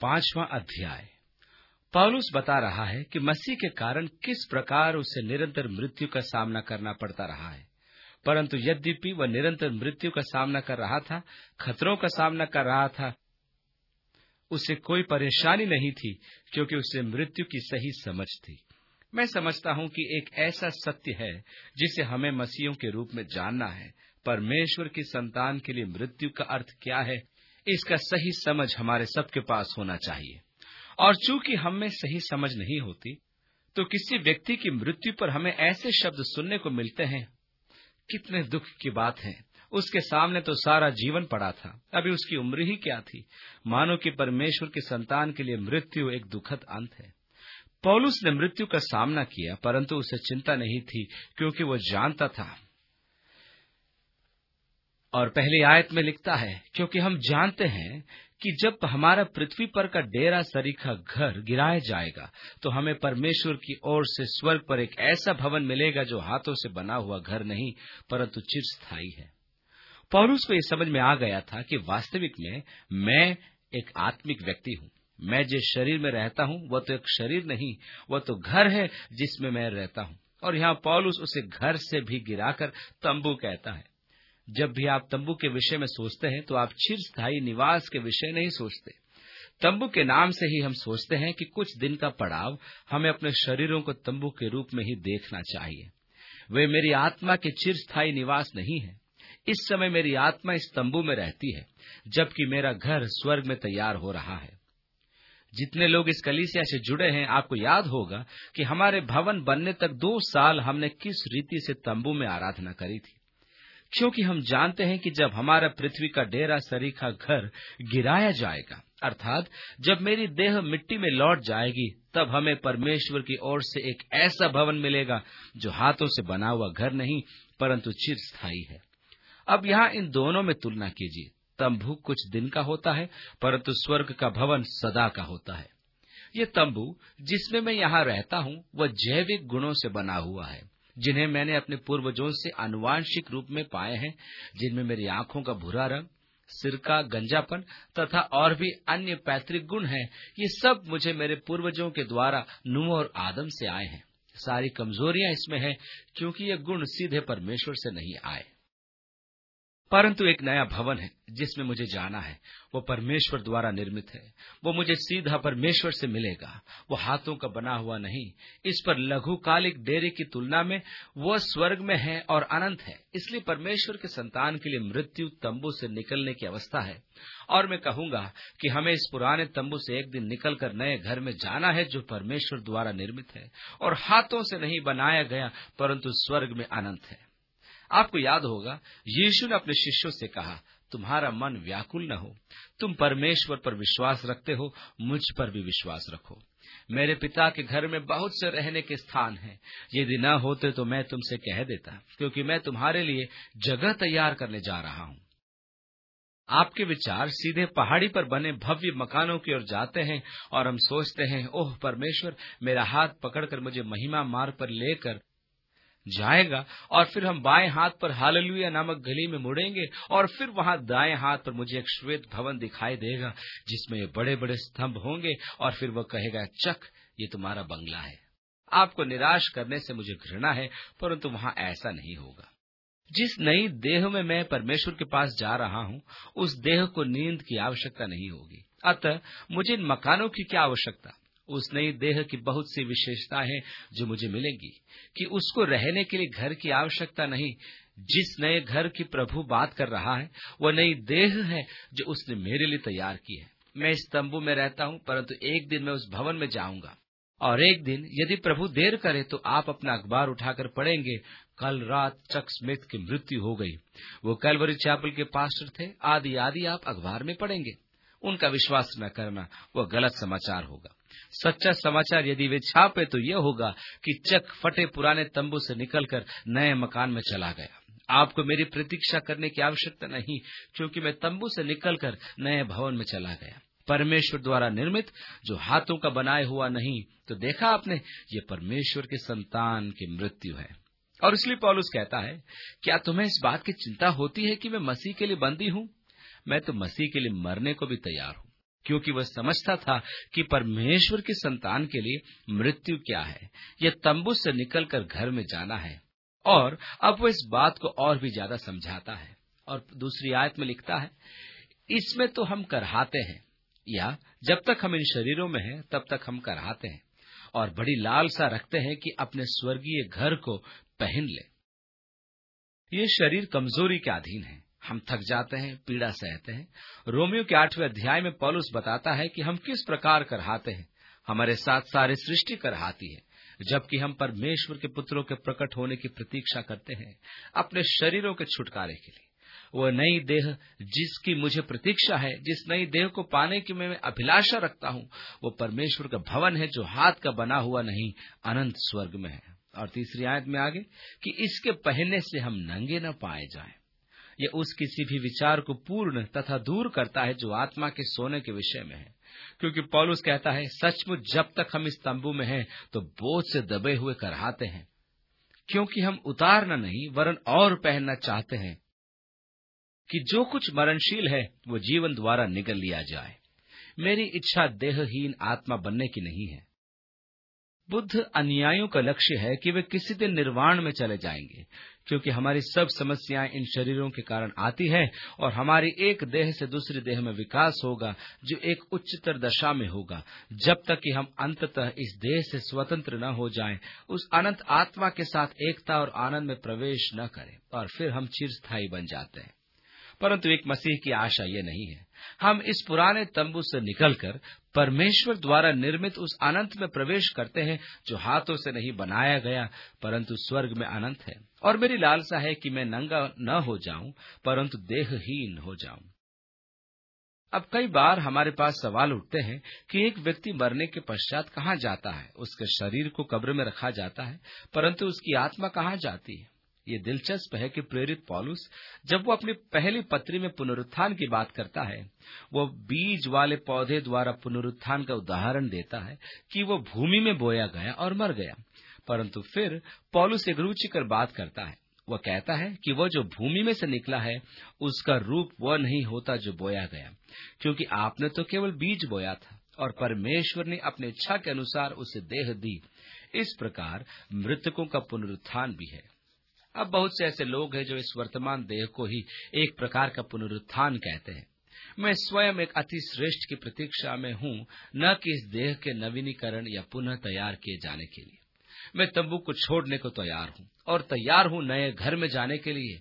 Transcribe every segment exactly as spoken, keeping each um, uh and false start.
पांचवां अध्याय। पौलुस बता रहा है कि मसीह के कारण किस प्रकार उसे निरंतर मृत्यु का सामना करना पड़ता रहा है, परंतु यद्यपि वह निरंतर मृत्यु का सामना कर रहा था, खतरों का सामना कर रहा था, उसे कोई परेशानी नहीं थी, क्योंकि उसे मृत्यु की सही समझ थी। मैं समझता हूं कि एक ऐसा सत्य है जिसे हमें मसीहों के रूप में जानना है। परमेश्वर की संतान के लिए मृत्यु का अर्थ क्या है, इसका सही समझ हमारे सबके पास होना चाहिए। और चूंकि हम में सही समझ नहीं होती, तो किसी व्यक्ति की मृत्यु पर हमें ऐसे शब्द सुनने को मिलते हैं, कितने दुख की बात है। उसके सामने तो सारा जीवन पड़ा था, अभी उसकी उम्र ही क्या थी। मानो कि परमेश्वर की संतान के लिए मृत्यु एक दुखद अंत है। पौलुस ने मृत्यु का सामना किया, परंतु उसे चिंता नहीं थी, क्योंकि वो जानता था। और पहली आयत में लिखता है, क्योंकि हम जानते हैं कि जब हमारा पृथ्वी पर का डेरा सरीखा घर गिराया जाएगा, तो हमें परमेश्वर की ओर से स्वर्ग पर एक ऐसा भवन मिलेगा जो हाथों से बना हुआ घर नहीं, परंतु चिरस्थायी है। पौलुस को यह समझ में आ गया था कि वास्तविक में मैं एक आत्मिक व्यक्ति हूं। मैं जिस शरीर में रहता हूं, वह तो एक शरीर नहीं, वह तो घर है जिसमें मैं रहता हूं। और यहाँ पौलुस उसे घर से भी गिराकर तंबू कहता है। जब भी आप तंबू के विषय में सोचते हैं, तो आप चिरस्थायी निवास के विषय नहीं सोचते। तंबू के नाम से ही हम सोचते हैं कि कुछ दिन का पड़ाव हमें अपने शरीरों को तंबू के रूप में ही देखना चाहिए। वे मेरी आत्मा के चिरस्थायी निवास नहीं है। इस समय मेरी आत्मा इस तंबू में रहती है, जबकि मेरा घर स्वर्ग में तैयार हो रहा है। जितने लोग इस कलीसिया से जुड़े हैं, आपको याद होगा कि हमारे भवन बनने तक दो साल हमने किस रीति से तंबू में आराधना करी थी, क्योंकि हम जानते हैं कि जब हमारा पृथ्वी का डेरा सरीखा घर गिराया जाएगा, अर्थात जब मेरी देह मिट्टी में लौट जाएगी, तब हमें परमेश्वर की ओर से एक ऐसा भवन मिलेगा जो हाथों से बना हुआ घर नहीं, परंतु चिरस्थायी है। अब यहाँ इन दोनों में तुलना कीजिए। तंबू कुछ दिन का होता है, परंतु स्वर्ग का भवन सदा का होता है। ये तंबू जिसमें मैं यहाँ रहता हूँ, वह जैविक गुणों से बना हुआ है, जिन्हें मैंने अपने पूर्वजों से आनुवांशिक रूप में पाए हैं, जिनमें मेरी आंखों का भूरा रंग, सिर का गंजापन तथा और भी अन्य पैतृक गुण हैं। ये सब मुझे मेरे पूर्वजों के द्वारा नूह और आदम से आए हैं। सारी कमजोरियां इसमें हैं, क्योंकि ये गुण सीधे परमेश्वर से नहीं आए। परंतु एक नया भवन है जिसमें मुझे जाना है, वो परमेश्वर द्वारा निर्मित है। वो मुझे सीधा परमेश्वर से मिलेगा, वो हाथों का बना हुआ नहीं। इस पर लघुकालिक डेरे की तुलना में वो स्वर्ग में है और अनंत है। इसलिए परमेश्वर के संतान के लिए मृत्यु तंबू से निकलने की अवस्था है। और मैं कहूंगा कि हमें इस पुराने तंबू से एक दिन निकलकर नए घर में जाना है, जो परमेश्वर द्वारा निर्मित है और हाथों से नहीं बनाया गया, परंतु स्वर्ग में अनंत है। आपको याद होगा, यीशु ने अपने शिष्यों से कहा, तुम्हारा मन व्याकुल न हो। तुम परमेश्वर पर विश्वास रखते हो, मुझ पर भी विश्वास रखो। मेरे पिता के घर में बहुत से रहने के स्थान हैं। यदि न होते तो मैं तुमसे कह देता, क्योंकि मैं तुम्हारे लिए जगह तैयार करने जा रहा हूँ। आपके विचार सीधे पहाड़ी पर बने भव्य मकानों की ओर जाते हैं, और हम सोचते हैं, ओह परमेश्वर मेरा हाथ पकड़कर मुझे महिमा मार्ग पर लेकर जाएगा, और फिर हम बाएं हाथ पर हालेलुया नामक गली में मुड़ेंगे, और फिर वहां दाएं हाथ पर मुझे एक श्वेत भवन दिखाई देगा, जिसमें ये बड़े बड़े स्तंभ होंगे, और फिर वह कहेगा, चक, ये तुम्हारा बंगला है। आपको निराश करने से मुझे घृणा है, परंतु वहां ऐसा नहीं होगा। जिस नई देह में मैं परमेश्वर के पास जा रहा हूं, उस देह को नींद की आवश्यकता नहीं होगी। अतः मुझे इन मकानों की क्या आवश्यकता? उस नई देह की बहुत सी विशेषताएं हैं जो मुझे मिलेंगी, कि उसको रहने के लिए घर की आवश्यकता नहीं। जिस नए घर की प्रभु बात कर रहा है, वह नई देह है जो उसने मेरे लिए तैयार की है। मैं इस तंबू में रहता हूं, परंतु एक दिन मैं उस भवन में जाऊंगा। और एक दिन यदि प्रभु देर करे तो आप अपना अखबार उठाकर पढ़ेंगे, कल रात चक स्मिथ की मृत्यु हो गई। वो कैलवरी चैपल के पास्टर थे, आदि आदि आप अखबार में पढ़ेंगे। उनका विश्वास न करना, वह गलत समाचार होगा। सच्चा समाचार यदि वे छापे तो यह होगा कि चक फटे पुराने तंबू से निकलकर नए मकान में चला गया। आपको मेरी प्रतीक्षा करने की आवश्यकता नहीं, क्योंकि मैं तंबू से निकलकर नए भवन में चला गया, परमेश्वर द्वारा निर्मित, जो हाथों का बनाया हुआ नहीं। तो देखा आपने, ये परमेश्वर के संतान की मृत्यु है। और इसलिए पौलुस कहता है, क्या तुम्हें इस बात की चिंता होती है कि मैं मसीह के लिए बंदी हूं? मैं तो मसीह के लिए मरने को भी तैयार हूं। क्योंकि वह समझता था कि परमेश्वर की संतान के लिए मृत्यु क्या है, यह तंबू से निकलकर घर में जाना है। और अब वह इस बात को और भी ज्यादा समझाता है और दूसरी आयत में लिखता है, इसमें तो हम करहाते हैं, या जब तक हम इन शरीरों में हैं तब तक हम करहाते हैं और बड़ी लालसा रखते हैं कि अपने स्वर्गीय घर को पहन ले। ये शरीर कमजोरी के अधीन है, हम थक जाते हैं, पीड़ा सहते हैं। रोमियो के आठवें अध्याय में पौलुस बताता है कि हम किस प्रकार करहाते हैं। हमारे साथ सारी सृष्टि करहाती है, जबकि हम परमेश्वर के पुत्रों के प्रकट होने की प्रतीक्षा करते हैं अपने शरीरों के छुटकारे के लिए। वह नई देह जिसकी मुझे प्रतीक्षा है, जिस नई देह को पाने की मैं अभिलाषा रखता हूँ, वो परमेश्वर का भवन है जो हाथ का बना हुआ नहीं, अनंत स्वर्ग में है। और तीसरी आयत में आगे कि इसके पहनने से हम नंगे न पाए जाएं। यह उस किसी भी विचार को पूर्ण तथा दूर करता है जो आत्मा के सोने के विषय में है, क्योंकि पौलुस कहता है, सचमुच जब तक हम इस तंबू में हैं तो बोझ से दबे हुए करहाते हैं, क्योंकि हम उतारना नहीं वरन और पहनना चाहते हैं कि जो कुछ मरणशील है वो जीवन द्वारा निगल लिया जाए। मेरी इच्छा देहहीन आत्मा बनने की नहीं है। बुद्ध अनुयायियों का लक्ष्य है कि वे किसी दिन निर्वाण में चले जाएंगे, क्योंकि हमारी सब समस्याएं इन शरीरों के कारण आती है और हमारी एक देह से दूसरी देह में विकास होगा जो एक उच्चतर दशा में होगा, जब तक कि हम अंततः इस देह से स्वतंत्र न हो जाएं, उस अनंत आत्मा के साथ एकता और आनंद में प्रवेश न करें, और फिर हम चिरस्थायी बन जाते हैं। परंतु एक मसीह की आशा ये नहीं है। हम इस पुराने तंबू से निकलकर परमेश्वर द्वारा निर्मित उस अनंत में प्रवेश करते हैं जो हाथों से नहीं बनाया गया परंतु स्वर्ग में अनंत है। और मेरी लालसा है कि मैं नंगा न हो जाऊं परंतु देहहीन हो जाऊं। अब कई बार हमारे पास सवाल उठते हैं कि एक व्यक्ति मरने के पश्चात कहाँ जाता है। उसके शरीर को कब्र में रखा जाता है, परंतु उसकी आत्मा कहाँ जाती है। ये दिलचस्प है कि प्रेरित पौलुस जब वो अपनी पहली पत्री में पुनरुत्थान की बात करता है, वो बीज वाले पौधे द्वारा पुनरुत्थान का उदाहरण देता है कि वो भूमि में बोया गया और मर गया। परंतु फिर पौलुस एक रुचिकर बात करता है। वह कहता है कि वह जो भूमि में से निकला है उसका रूप वह नहीं होता जो बोया गया, क्योंकि आपने तो केवल बीज बोया था और परमेश्वर ने अपनी इच्छा के अनुसार उसे देह दी। इस प्रकार मृतकों का पुनरुत्थान भी है। अब बहुत से ऐसे लोग हैं जो इस वर्तमान देह को ही एक प्रकार का पुनरुत्थान कहते हैं। मैं स्वयं एक अति श्रेष्ठ की प्रतीक्षा में हूँ, न कि इस देह के नवीनीकरण या पुनः तैयार किए जाने के लिए। मैं तंबू को छोड़ने को तैयार हूँ और तैयार हूँ नए घर में जाने के लिए।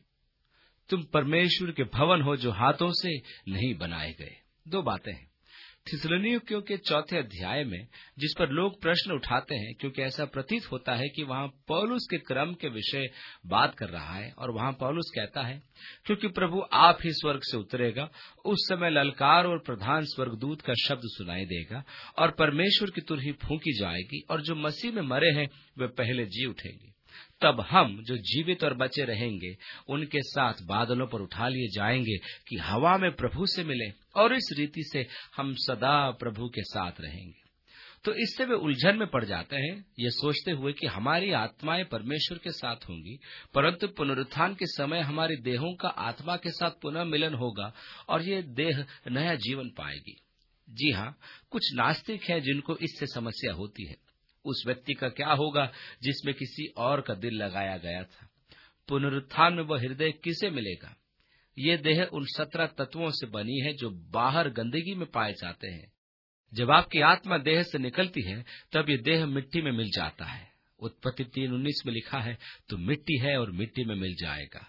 तुम परमेश्वर के भवन हो जो हाथों से नहीं बनाए गए। दो बातें हैं थिस्सलुनीकियों के चौथे अध्याय में जिस पर लोग प्रश्न उठाते हैं, क्योंकि ऐसा प्रतीत होता है कि वहां पौलुस के क्रम के विषय बात कर रहा है। और वहां पौलुस कहता है, क्योंकि प्रभु आप ही स्वर्ग से उतरेगा, उस समय ललकार और प्रधान स्वर्गदूत का शब्द सुनाई देगा और परमेश्वर की तुरही फूंकी जाएगी और जो मसीह में मरे हैं वे पहले जी उठेंगे। तब हम जो जीवित और बचे रहेंगे उनके साथ बादलों पर उठा लिए जाएंगे कि हवा में प्रभु से मिले, और इस रीति से हम सदा प्रभु के साथ रहेंगे। तो इससे वे उलझन में पड़ जाते हैं, ये सोचते हुए कि हमारी आत्माएं परमेश्वर के साथ होंगी, परंतु पुनरुत्थान के समय हमारी देहों का आत्मा के साथ पुनः मिलन होगा और ये देह नया जीवन पाएगी। जी हाँ, कुछ नास्तिक हैं जिनको इससे समस्या होती है। उस व्यक्ति का क्या होगा जिसमें किसी और का दिल लगाया गया था? पुनरुत्थान में वह हृदय किसे मिलेगा? ये देह उन सत्रह तत्वों से बनी है जो बाहर गंदगी में पाए जाते हैं। जब आपकी आत्मा देह से निकलती है तब ये देह मिट्टी में मिल जाता है। उत्पत्ति तीन उन्नीस में लिखा है, तो मिट्टी है और मिट्टी में मिल जाएगा।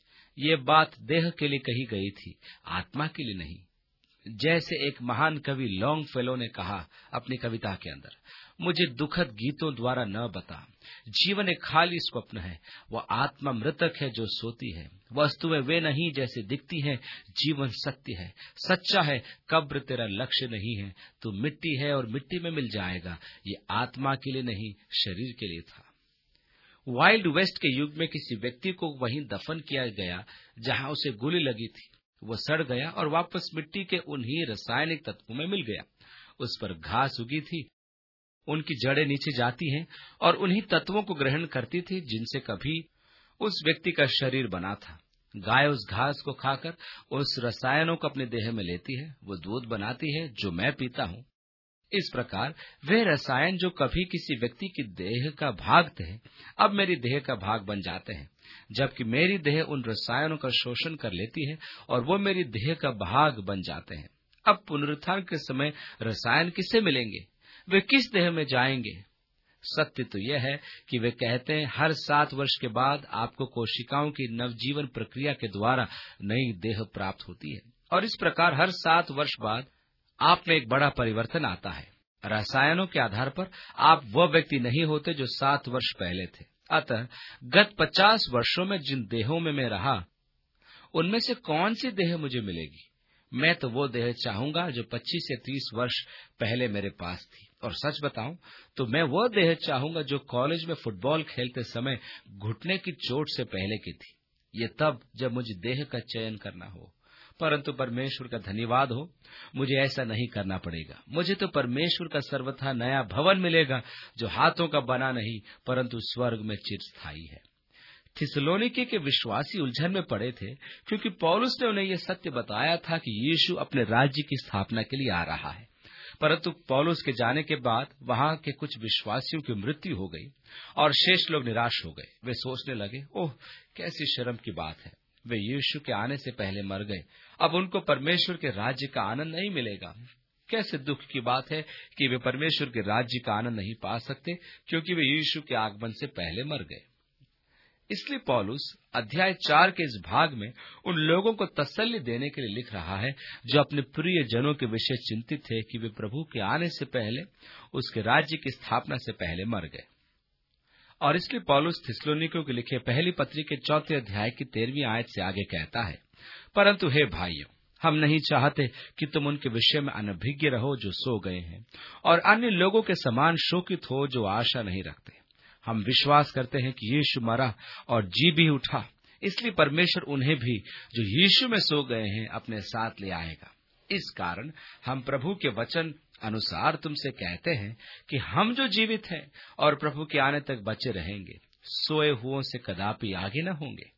ये बात देह के लिए कही गई थी, आत्मा के लिए नहीं। जैसे एक महान कवि लॉन्गफेलो ने कहा अपनी कविता के अंदर, मुझे दुखद गीतों द्वारा न बता, जीवन एक खाली स्वप्न है, वह आत्मा मृतक है जो सोती है, वस्तुएं वे नहीं जैसे दिखती हैं, जीवन सत्य है, सच्चा है, कब्र तेरा लक्ष्य नहीं है, तू मिट्टी है और मिट्टी में मिल जाएगा। ये आत्मा के लिए नहीं, शरीर के लिए था। वाइल्ड वेस्ट के युग में किसी व्यक्ति को वहीं दफन किया गया जहां उसे गोली लगी थी। वो सड़ गया और वापस मिट्टी के उन्हीं रासायनिक तत्वों में मिल गया। उस पर घास उगी थी, उनकी जड़ें नीचे जाती हैं और उन्हीं तत्वों को ग्रहण करती थी जिनसे कभी उस व्यक्ति का शरीर बना था। गाय उस घास को खाकर उस रसायनों को अपने देह में लेती है, वो दूध बनाती है जो मैं पीता हूँ। इस प्रकार वे रसायन जो कभी किसी व्यक्ति की देह का भाग थे, अब मेरी देह का भाग बन जाते हैं, जबकि मेरी देह उन रसायनों का शोषण कर लेती है और वो मेरी देह का भाग बन जाते हैं। अब पुनरुत्थान के समय रसायन किससे मिलेंगे? वे किस देह में जाएंगे? सत्य तो यह है कि वे कहते हैं हर सात वर्ष के बाद आपको कोशिकाओं की नवजीवन प्रक्रिया के द्वारा नई देह प्राप्त होती है, और इस प्रकार हर सात वर्ष बाद आप में एक बड़ा परिवर्तन आता है। रसायनों के आधार पर आप वह व्यक्ति नहीं होते जो सात वर्ष पहले थे। अतः गत पचास वर्षों में जिन देहों में मैं रहा, उनमें से कौन सी देह मुझे मिलेगी? मैं तो वो देह चाहूंगा जो पच्चीस से तीस वर्ष पहले मेरे पास थी, और सच बताऊं तो मैं वो देह चाहूंगा जो कॉलेज में फुटबॉल खेलते समय घुटने की चोट से पहले की थी। ये तब जब मुझे देह का चयन करना हो, परंतु परमेश्वर का धन्यवाद हो, मुझे ऐसा नहीं करना पड़ेगा। मुझे तो परमेश्वर का सर्वथा नया भवन मिलेगा, जो हाथों का बना नहीं परंतु स्वर्ग में चिरस्थायी है। थिस्सलुनीके के विश्वासी उलझन में पड़े थे, क्योंकि पौलुस ने उन्हें यह सत्य बताया था कि यीशु अपने राज्य की स्थापना के लिए आ रहा है। परंतु पौलुस के जाने के बाद वहां के कुछ विश्वासियों की मृत्यु हो गई और शेष लोग निराश हो गए। वे सोचने लगे, ओह कैसी शर्म की बात है, वे यीशु के आने से पहले मर गए, अब उनको परमेश्वर के राज्य का आनंद नहीं मिलेगा। कैसे दुख की बात है कि वे परमेश्वर के राज्य का आनंद नहीं पा सकते, क्योंकि वे यीशु के आगमन से पहले मर गए। इसलिए पौलुस अध्याय चार के इस भाग में उन लोगों को तसल्ली देने के लिए लिख रहा है जो अपने प्रिय जनों के विषय चिंतित थे कि वे प्रभु के आने से पहले, उसके राज्य की स्थापना से पहले मर गए। और इसलिए पौलुस थिस्सलुनीकियों के लिखे पहली पत्री के चौथे अध्याय की तेरहवीं आयत से आगे कहता है, परंतु हे भाइयों, हम नहीं चाहते कि तुम उनके विषय में अनभिज्ञ रहो जो सो गए हैं, और अन्य लोगों के समान शोकित हो जो आशा नहीं रखते। हम विश्वास करते हैं कि यीशु मरा और जी भी उठा, इसलिए परमेश्वर उन्हें भी जो यीशु में सो गए हैं अपने साथ ले आएगा। इस कारण हम प्रभु के वचन अनुसार तुमसे कहते हैं कि हम जो जीवित हैं और प्रभु के आने तक बचे रहेंगे, सोए हुओं से कदापि आगे न होंगे।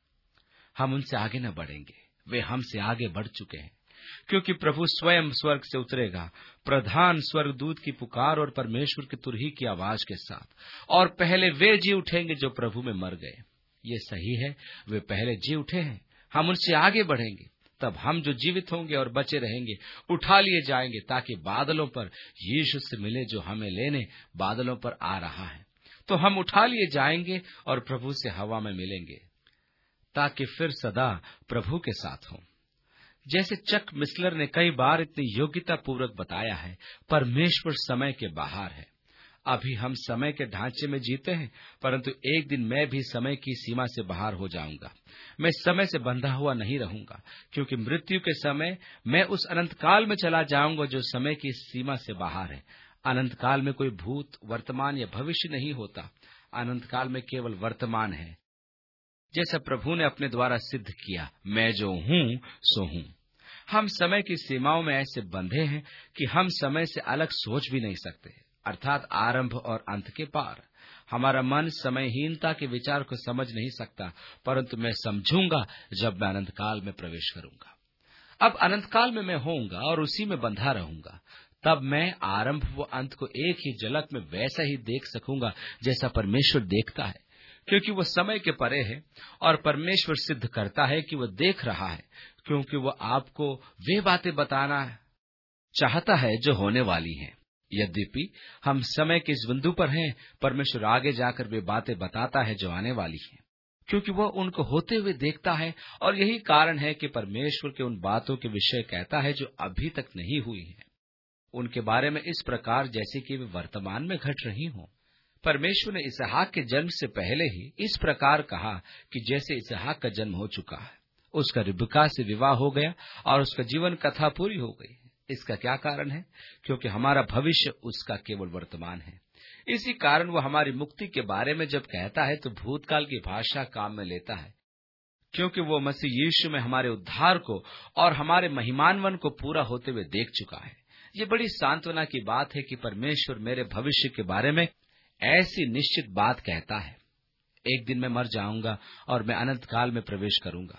हम उनसे आगे न बढ़ेंगे, वे हमसे आगे बढ़ चुके हैं, क्योंकि प्रभु स्वयं स्वर्ग से उतरेगा प्रधान स्वर्गदूत की पुकार और परमेश्वर की तुरही की आवाज के साथ, और पहले वे जी उठेंगे जो प्रभु में मर गए। ये सही है, वे पहले जी उठे हैं, हम उनसे आगे बढ़ेंगे। तब हम जो जीवित होंगे और बचे रहेंगे उठा लिए जाएंगे, ताकि बादलों पर यीशु से मिले जो हमें लेने बादलों पर आ रहा है। तो हम उठा लिए जाएंगे और प्रभु से हवा में मिलेंगे, ताकि फिर सदा प्रभु के साथ हों। जैसे चक मिस्लर ने कई बार इतनी योग्यता पूर्वक बताया है, परमेश्वर समय के बाहर है। अभी हम समय के ढांचे में जीते हैं, परंतु एक दिन मैं भी समय की सीमा से बाहर हो जाऊंगा। मैं समय से बंधा हुआ नहीं रहूंगा, क्योंकि मृत्यु के समय मैं उस अनंत काल में चला जाऊंगा जो समय की सीमा से बाहर है। अनंत काल में कोई भूत, वर्तमान या भविष्य नहीं होता। अनंत काल में केवल वर्तमान है, जैसा प्रभु ने अपने द्वारा सिद्ध किया, मैं जो हूँ सो हूँ। हम समय की सीमाओं में ऐसे बंधे हैं कि हम समय से अलग सोच भी नहीं सकते, अर्थात आरंभ और अंत के पार। हमारा मन समयहीनता के विचार को समझ नहीं सकता, परंतु मैं समझूंगा जब मैं अनंत काल में प्रवेश करूंगा। अब अनंत काल में मैं होऊंगा और उसी में बंधा रहूंगा। तब मैं आरंभ व अंत को एक ही झलक में वैसा ही देख सकूंगा जैसा परमेश्वर देखता है, क्योंकि वो समय के परे है और परमेश्वर सिद्ध करता है कि वो देख रहा है, क्योंकि वो आपको वे बातें बताना चाहता है जो होने वाली हैं। यद्यपि हम समय के इस बिंदु पर हैं, परमेश्वर आगे जाकर वे बातें बताता है जो आने वाली हैं, क्योंकि वो उनको होते हुए देखता है। और यही कारण है कि परमेश्वर के उन बातों के विषय कहता है जो अभी तक नहीं हुई हैं, उनके बारे में इस प्रकार जैसे कि वे वर्तमान में घट रही हों। परमेश्वर ने इसहाक के जन्म से पहले ही इस प्रकार कहा कि जैसे इसहाक का जन्म हो चुका है, उसका रिबका से विवाह हो गया और उसका जीवन कथा पूरी हो गई। इसका क्या कारण है? क्योंकि हमारा भविष्य उसका केवल वर्तमान है। इसी कारण वो हमारी मुक्ति के बारे में जब कहता है तो भूतकाल की भाषा काम में लेता है, क्योंकि वो मसीह यीशु में हमारे उद्धार को और हमारे महिमानवन को पूरा होते हुए देख चुका है। ये बड़ी सांत्वना की बात है कि परमेश्वर मेरे भविष्य के बारे में ऐसी निश्चित बात कहता है। एक दिन मैं मर जाऊंगा और मैं अनंत काल में प्रवेश करूंगा।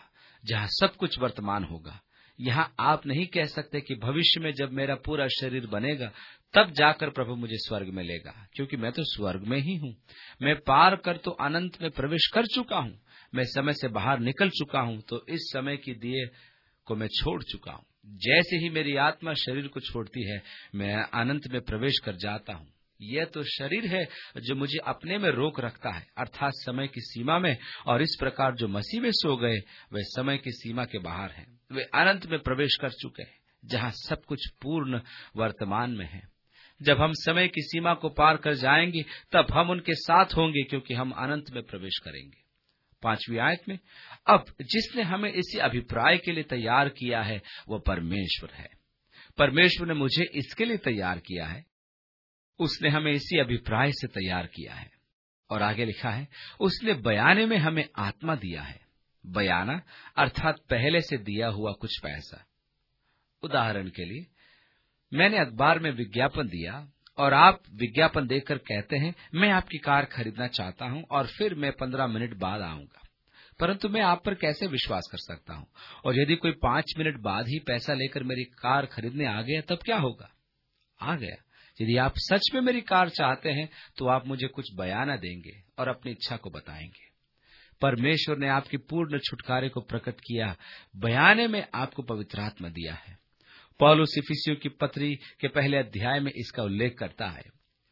जहाँ सब कुछ वर्तमान होगा। यहाँ आप नहीं कह सकते कि भविष्य में जब मेरा पूरा शरीर बनेगा तब जाकर प्रभु मुझे स्वर्ग में लेगा, क्योंकि मैं तो स्वर्ग में ही हूँ। मैं पार कर तो अनंत में प्रवेश कर चुका हूँ। मैं समय से बाहर निकल चुका हूँ, तो इस समय की दिए को मैं छोड़ चुका हूँ। जैसे ही मेरी आत्मा शरीर को छोड़ती है, मैं अनंत में प्रवेश कर जाता हूँ। यह तो शरीर है जो मुझे अपने में रोक रखता है, अर्थात समय की सीमा में, और इस प्रकार जो मसीह में सो गए वे समय की सीमा के बाहर हैं। वे अनंत में प्रवेश कर चुके हैं, जहाँ सब कुछ पूर्ण वर्तमान में है। जब हम समय की सीमा को पार कर जाएंगे तब हम उनके साथ होंगे, क्योंकि हम अनंत में प्रवेश करेंगे। पांचवी आयत में, अब जिसने हमें इसी अभिप्राय के लिए तैयार किया है वो परमेश्वर है। परमेश्वर ने मुझे इसके लिए तैयार किया है, उसने हमें इसी अभिप्राय से तैयार किया है। और आगे लिखा है, उसने बयाने में हमें आत्मा दिया है। बयाना अर्थात पहले से दिया हुआ कुछ पैसा। उदाहरण के लिए, मैंने अखबार में विज्ञापन दिया और आप विज्ञापन देखकर कहते हैं मैं आपकी कार खरीदना चाहता हूं और फिर मैं पंद्रह मिनट बाद आऊंगा, परंतु मैं आप पर कैसे विश्वास कर सकता हूं? और यदि कोई पांच मिनट बाद ही पैसा लेकर मेरी कार खरीदने आ गया तब क्या होगा? आ गया। यदि आप सच में मेरी कार चाहते हैं तो आप मुझे कुछ बयाना देंगे और अपनी इच्छा को बताएंगे। परमेश्वर ने आपकी पूर्ण छुटकारे को प्रकट किया, बयाने में आपको पवित्र आत्मा दिया है। पौलुस इफिसियों की पत्री के पहले अध्याय में इसका उल्लेख करता है।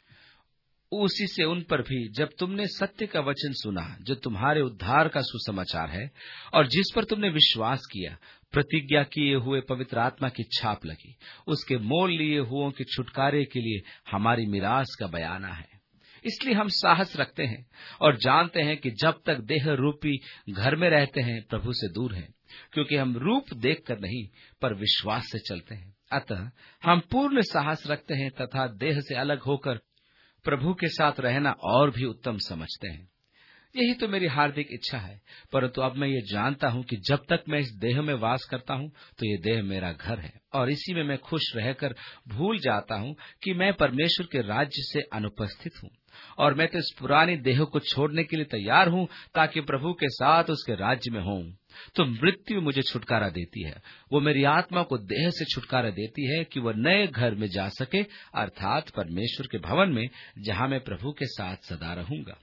उसी से उन पर भी, जब तुमने सत्य का वचन सुना जो तुम्हारे उद्धार का सुसमाचार है और जिस पर तुमने विश्वास किया, प्रतिज्ञा किए हुए पवित्र आत्मा की छाप लगी, उसके मोल लिए हुओं के छुटकारे के लिए हमारी मिरास का बयाना है। इसलिए हम साहस रखते हैं और जानते हैं कि जब तक देह रूपी घर में रहते हैं प्रभु से दूर हैं, क्योंकि हम रूप देखकर नहीं पर विश्वास से चलते हैं। अतः हम पूर्ण साहस रखते हैं तथा देह से अलग होकर प्रभु के साथ रहना और भी उत्तम समझते हैं। यही तो मेरी हार्दिक इच्छा है, परंतु अब मैं ये जानता हूँ कि जब तक मैं इस देह में वास करता हूँ तो ये देह मेरा घर है और इसी में मैं खुश रहकर भूल जाता हूँ कि मैं परमेश्वर के राज्य से अनुपस्थित हूँ। और मैं तो इस पुरानी देह को छोड़ने के लिए तैयार हूँ ताकि प्रभु के साथ उसके राज्य में होऊं। तो मृत्यु मुझे छुटकारा देती है, वो मेरी आत्मा को देह से छुटकारा देती है कि वह नए घर में जा सके, अर्थात परमेश्वर के भवन में, जहाँ मैं प्रभु के साथ सदा रहूंगा।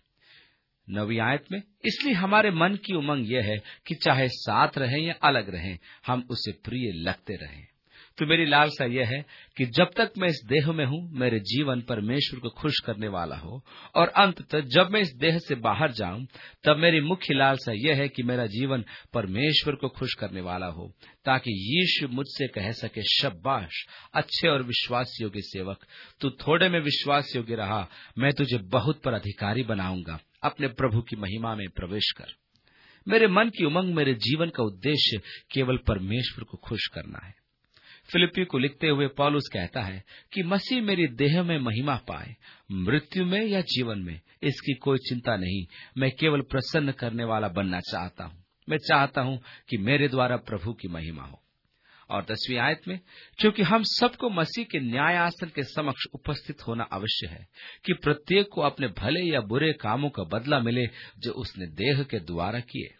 नवीं आयत में, इसलिए हमारे मन की उमंग यह है कि चाहे साथ रहें या अलग रहें, हम उसे प्रिय लगते रहें। तो मेरी लालसा यह है कि जब तक मैं इस देह में हूँ मेरे जीवन परमेश्वर को खुश करने वाला हो, और अंततः जब मैं इस देह से बाहर जाऊं तब मेरी मुख्य लालसा यह है कि मेरा जीवन परमेश्वर को खुश करने वाला हो, ताकि यीशु मुझसे कह सके, शाबाश अच्छे और विश्वास योग्य सेवक, तू थोड़े में विश्वास योग्य रहा, मैं तुझे बहुत पर अधिकारी बनाऊंगा, अपने प्रभु की महिमा में प्रवेश कर। मेरे मन की उमंग, मेरे जीवन का उद्देश्य केवल परमेश्वर को खुश करना है। फिलिप्पी को लिखते हुए पौलुस कहता है कि मसीह मेरी देह में महिमा पाए, मृत्यु में या जीवन में, इसकी कोई चिंता नहीं, मैं केवल प्रसन्न करने वाला बनना चाहता हूँ। मैं चाहता हूँ कि मेरे द्वारा प्रभु की महिमा हो। और दसवीं आयत में, क्योंकि हम सबको मसीह के न्याय आसन के समक्ष उपस्थित होना अवश्य है कि प्रत्येक को अपने भले या बुरे कामों का बदला मिले जो उसने देह के द्वारा किए।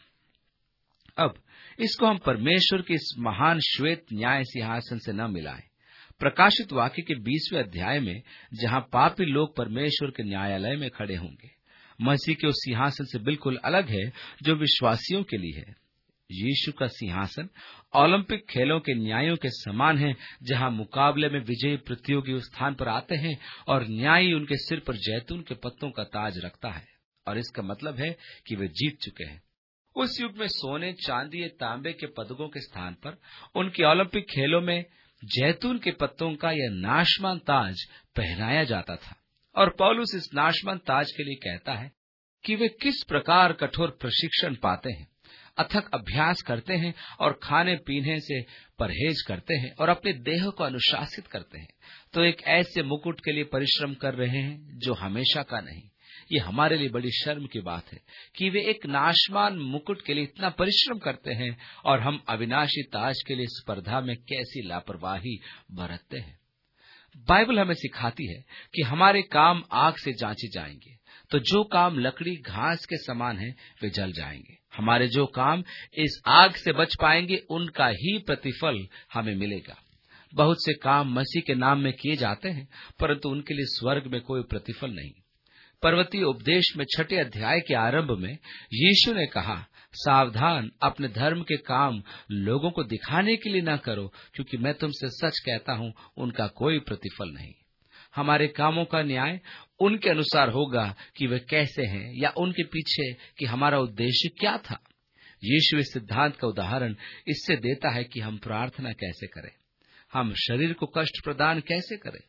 अब इसको हम परमेश्वर के इस महान श्वेत न्याय सिंहासन से न मिलाएं। प्रकाशित वाक्य के बीसवें अध्याय में, जहां पापी लोग परमेश्वर के न्यायालय में खड़े होंगे, मसीह के उस सिंहासन से बिल्कुल अलग है जो विश्वासियों के लिए है। यीशु का सिंहासन ओलंपिक खेलों के न्यायों के समान है, जहां मुकाबले में विजयी प्रतियोगी उस स्थान पर आते हैं और न्यायी उनके सिर पर जैतून के पत्तों का ताज रखता है, और इसका मतलब है कि वे जीत चुके हैं। उस युग में सोने, चांदी या तांबे के पदकों के स्थान पर उनके ओलंपिक खेलों में जैतून के पत्तों का यह नाशमान ताज पहनाया जाता था। और पौलुस इस नाशमान ताज के लिए कहता है कि वे किस प्रकार कठोर प्रशिक्षण पाते हैं, अथक अभ्यास करते हैं और खाने पीने से परहेज करते हैं और अपने देह को अनुशासित करते हैं, तो एक ऐसे मुकुट के लिए परिश्रम कर रहे हैं जो हमेशा का नहीं। ये हमारे लिए बड़ी शर्म की बात है कि वे एक नाशमान मुकुट के लिए इतना परिश्रम करते हैं और हम अविनाशी ताज के लिए स्पर्धा में कैसी लापरवाही बरतते हैं। बाइबल हमें सिखाती है कि हमारे काम आग से जांचे जाएंगे, तो जो काम लकड़ी घास के समान है वे जल जाएंगे, हमारे जो काम इस आग से बच पाएंगे, उनका ही प्रतिफल हमें मिलेगा। बहुत से काम मसीह के नाम में किए जाते हैं, परंतु उनके लिए स्वर्ग में कोई प्रतिफल नहीं। पर्वतीय उपदेश में छठे अध्याय के आरंभ में यीशु ने कहा, सावधान, अपने धर्म के काम लोगों को दिखाने के लिए न करो, क्योंकि मैं तुमसे सच कहता हूं, उनका कोई प्रतिफल नहीं। हमारे कामों का न्याय उनके अनुसार होगा कि वे कैसे हैं, या उनके पीछे कि हमारा उद्देश्य क्या था। यीशु इस सिद्धांत का उदाहरण इससे देता है कि हम प्रार्थना कैसे करें, हम शरीर को कष्ट प्रदान कैसे करें।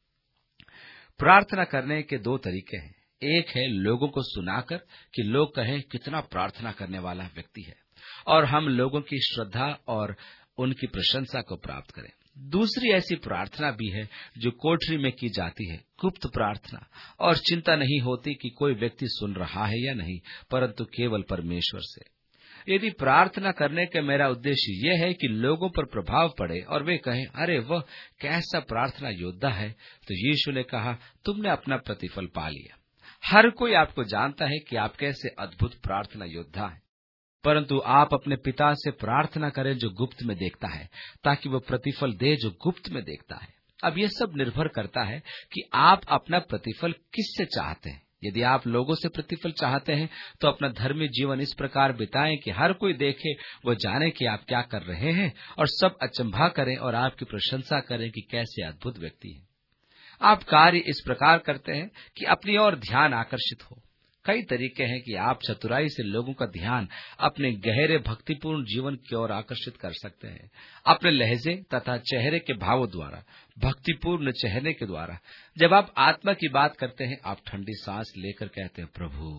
प्रार्थना करने के दो तरीके हैं। एक है लोगों को सुनाकर कि लोग कहें कितना प्रार्थना करने वाला व्यक्ति है, और हम लोगों की श्रद्धा और उनकी प्रशंसा को प्राप्त करें। दूसरी ऐसी प्रार्थना भी है जो कोठरी में की जाती है, गुप्त प्रार्थना, और चिंता नहीं होती कि कोई व्यक्ति सुन रहा है या नहीं, परंतु केवल परमेश्वर से। यदि प्रार्थना करने का मेरा उद्देश्य यह है कि लोगों पर प्रभाव पड़े और वे कहें, अरे वह कैसा प्रार्थना योद्धा है, तो यीशु ने कहा, तुमने अपना प्रतिफल पा लिया। हर कोई आपको जानता है कि आप कैसे अद्भुत प्रार्थना योद्धा हैं, परंतु आप अपने पिता से प्रार्थना करें जो गुप्त में देखता है, ताकि वह प्रतिफल दे जो गुप्त में देखता है। अब यह सब निर्भर करता है कि आप अपना प्रतिफल किससे चाहते हैं। यदि आप लोगों से प्रतिफल चाहते हैं, तो अपना धर्मी जीवन इस प्रकार बिताएं कि हर कोई देखे, वो जाने कि आप क्या कर रहे हैं, और सब अचंभा करें और आपकी प्रशंसा करें कि कैसे अद्भुत व्यक्ति है। आप कार्य इस प्रकार करते हैं कि अपनी ओर ध्यान आकर्षित हो। कई तरीके हैं कि आप चतुराई से लोगों का ध्यान अपने गहरे भक्तिपूर्ण जीवन की ओर आकर्षित कर सकते हैं। अपने लहजे तथा चेहरे के भावों द्वारा, भक्तिपूर्ण चेहरे के द्वारा। जब आप आत्मा की बात करते हैं, आप ठंडी सांस लेकर कहते हैं, प्रभु,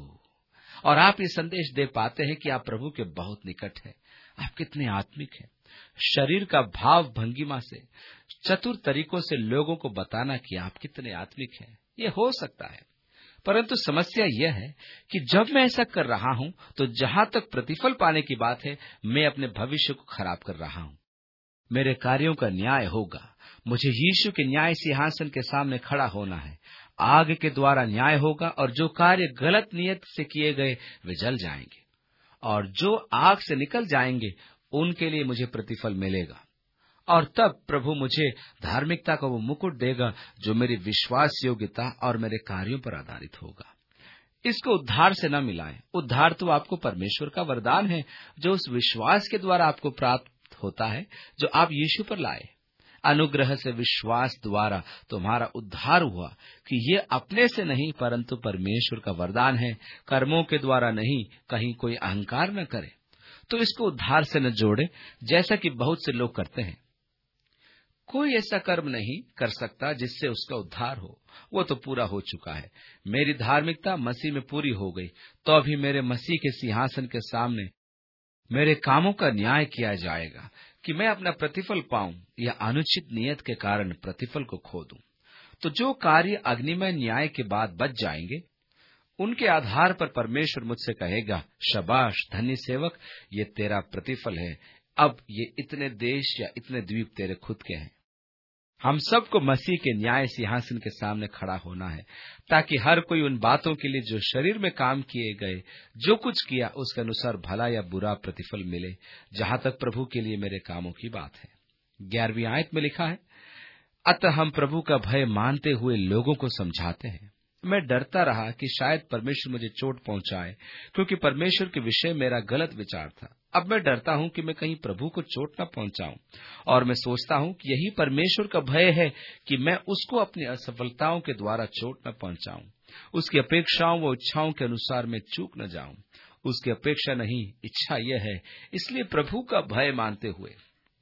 और आप ये संदेश दे पाते हैं कि आप प्रभु के बहुत निकट हैं। आप कितने आत्मिक हैं। शरीर का भाव भंगिमा से, चतुर तरीकों से लोगों को बताना कि आप कितने आत्मिक हैं, ये हो सकता है। परंतु समस्या यह है कि जब मैं ऐसा कर रहा हूं, तो जहां तक प्रतिफल पाने की बात है, मैं अपने भविष्य को खराब कर रहा हूं। मेरे कार्यों का न्याय होगा। मुझे यीशु के न्याय सिंहासन के सामने खड़ा होना है। आग के द्वारा न्याय होगा, और जो कार्य गलत नियत से किए गए वे जल जाएंगे, और जो आग से निकल जाएंगे उनके लिए मुझे प्रतिफल मिलेगा। और तब प्रभु मुझे धार्मिकता का वो मुकुट देगा जो मेरी विश्वास योग्यता और मेरे कार्यों पर आधारित होगा। इसको उद्धार से न मिलाएं। उद्धार तो आपको परमेश्वर का वरदान है, जो उस विश्वास के द्वारा आपको प्राप्त होता है जो आप यीशु पर लाए। अनुग्रह से विश्वास द्वारा तुम्हारा उद्धार हुआ कि ये अपने से नहीं, परंतु परमेश्वर का वरदान है, कर्मों के द्वारा नहीं, कहीं कोई अहंकार न करे। तो इसको उद्धार से न जोड़े, जैसा कि बहुत से लोग करते हैं। कोई ऐसा कर्म नहीं कर सकता जिससे उसका उद्धार हो, वो तो पूरा हो चुका है। मेरी धार्मिकता मसीह में पूरी हो गई, तो अभी मेरे मसीह के सिंहासन के सामने मेरे कामों का न्याय किया जाएगा कि मैं अपना प्रतिफल पाऊं या अनुचित नियत के कारण प्रतिफल को खो दूं। तो जो कार्य अग्निमय न्याय के बाद बच जाएंगे, उनके आधार पर परमेश्वर मुझसे कहेगा, शाबाश धन्य सेवक, ये तेरा प्रतिफल है। अब ये इतने देश या इतने द्वीप तेरे खुद के हैं। हम सबको मसीह के न्याय सिंहासन के सामने खड़ा होना है, ताकि हर कोई उन बातों के लिए जो शरीर में काम किए गए, जो कुछ किया, उसके अनुसार भला या बुरा प्रतिफल मिले, जहां तक प्रभु के लिए मेरे कामों की बात है। ग्यारहवीं आयत में लिखा है, अतः हम प्रभु का भय मानते हुए लोगों को समझाते हैं। मैं डरता रहा कि शायद परमेश्वर मुझे चोट पहुंचाए, क्योंकि परमेश्वर के विषय मेरा गलत विचार था। अब मैं डरता हूं कि मैं कहीं प्रभु को चोट न पहुंचाऊं, और मैं सोचता हूं कि यही परमेश्वर का भय है कि मैं उसको अपनी असफलताओं के द्वारा चोट न पहुंचाऊं, उसकी अपेक्षाओं व इच्छाओं के अनुसार मैं चूक न जाऊं। उसकी अपेक्षा नहीं, इच्छा यह है, इसलिए प्रभु का भय मानते हुए।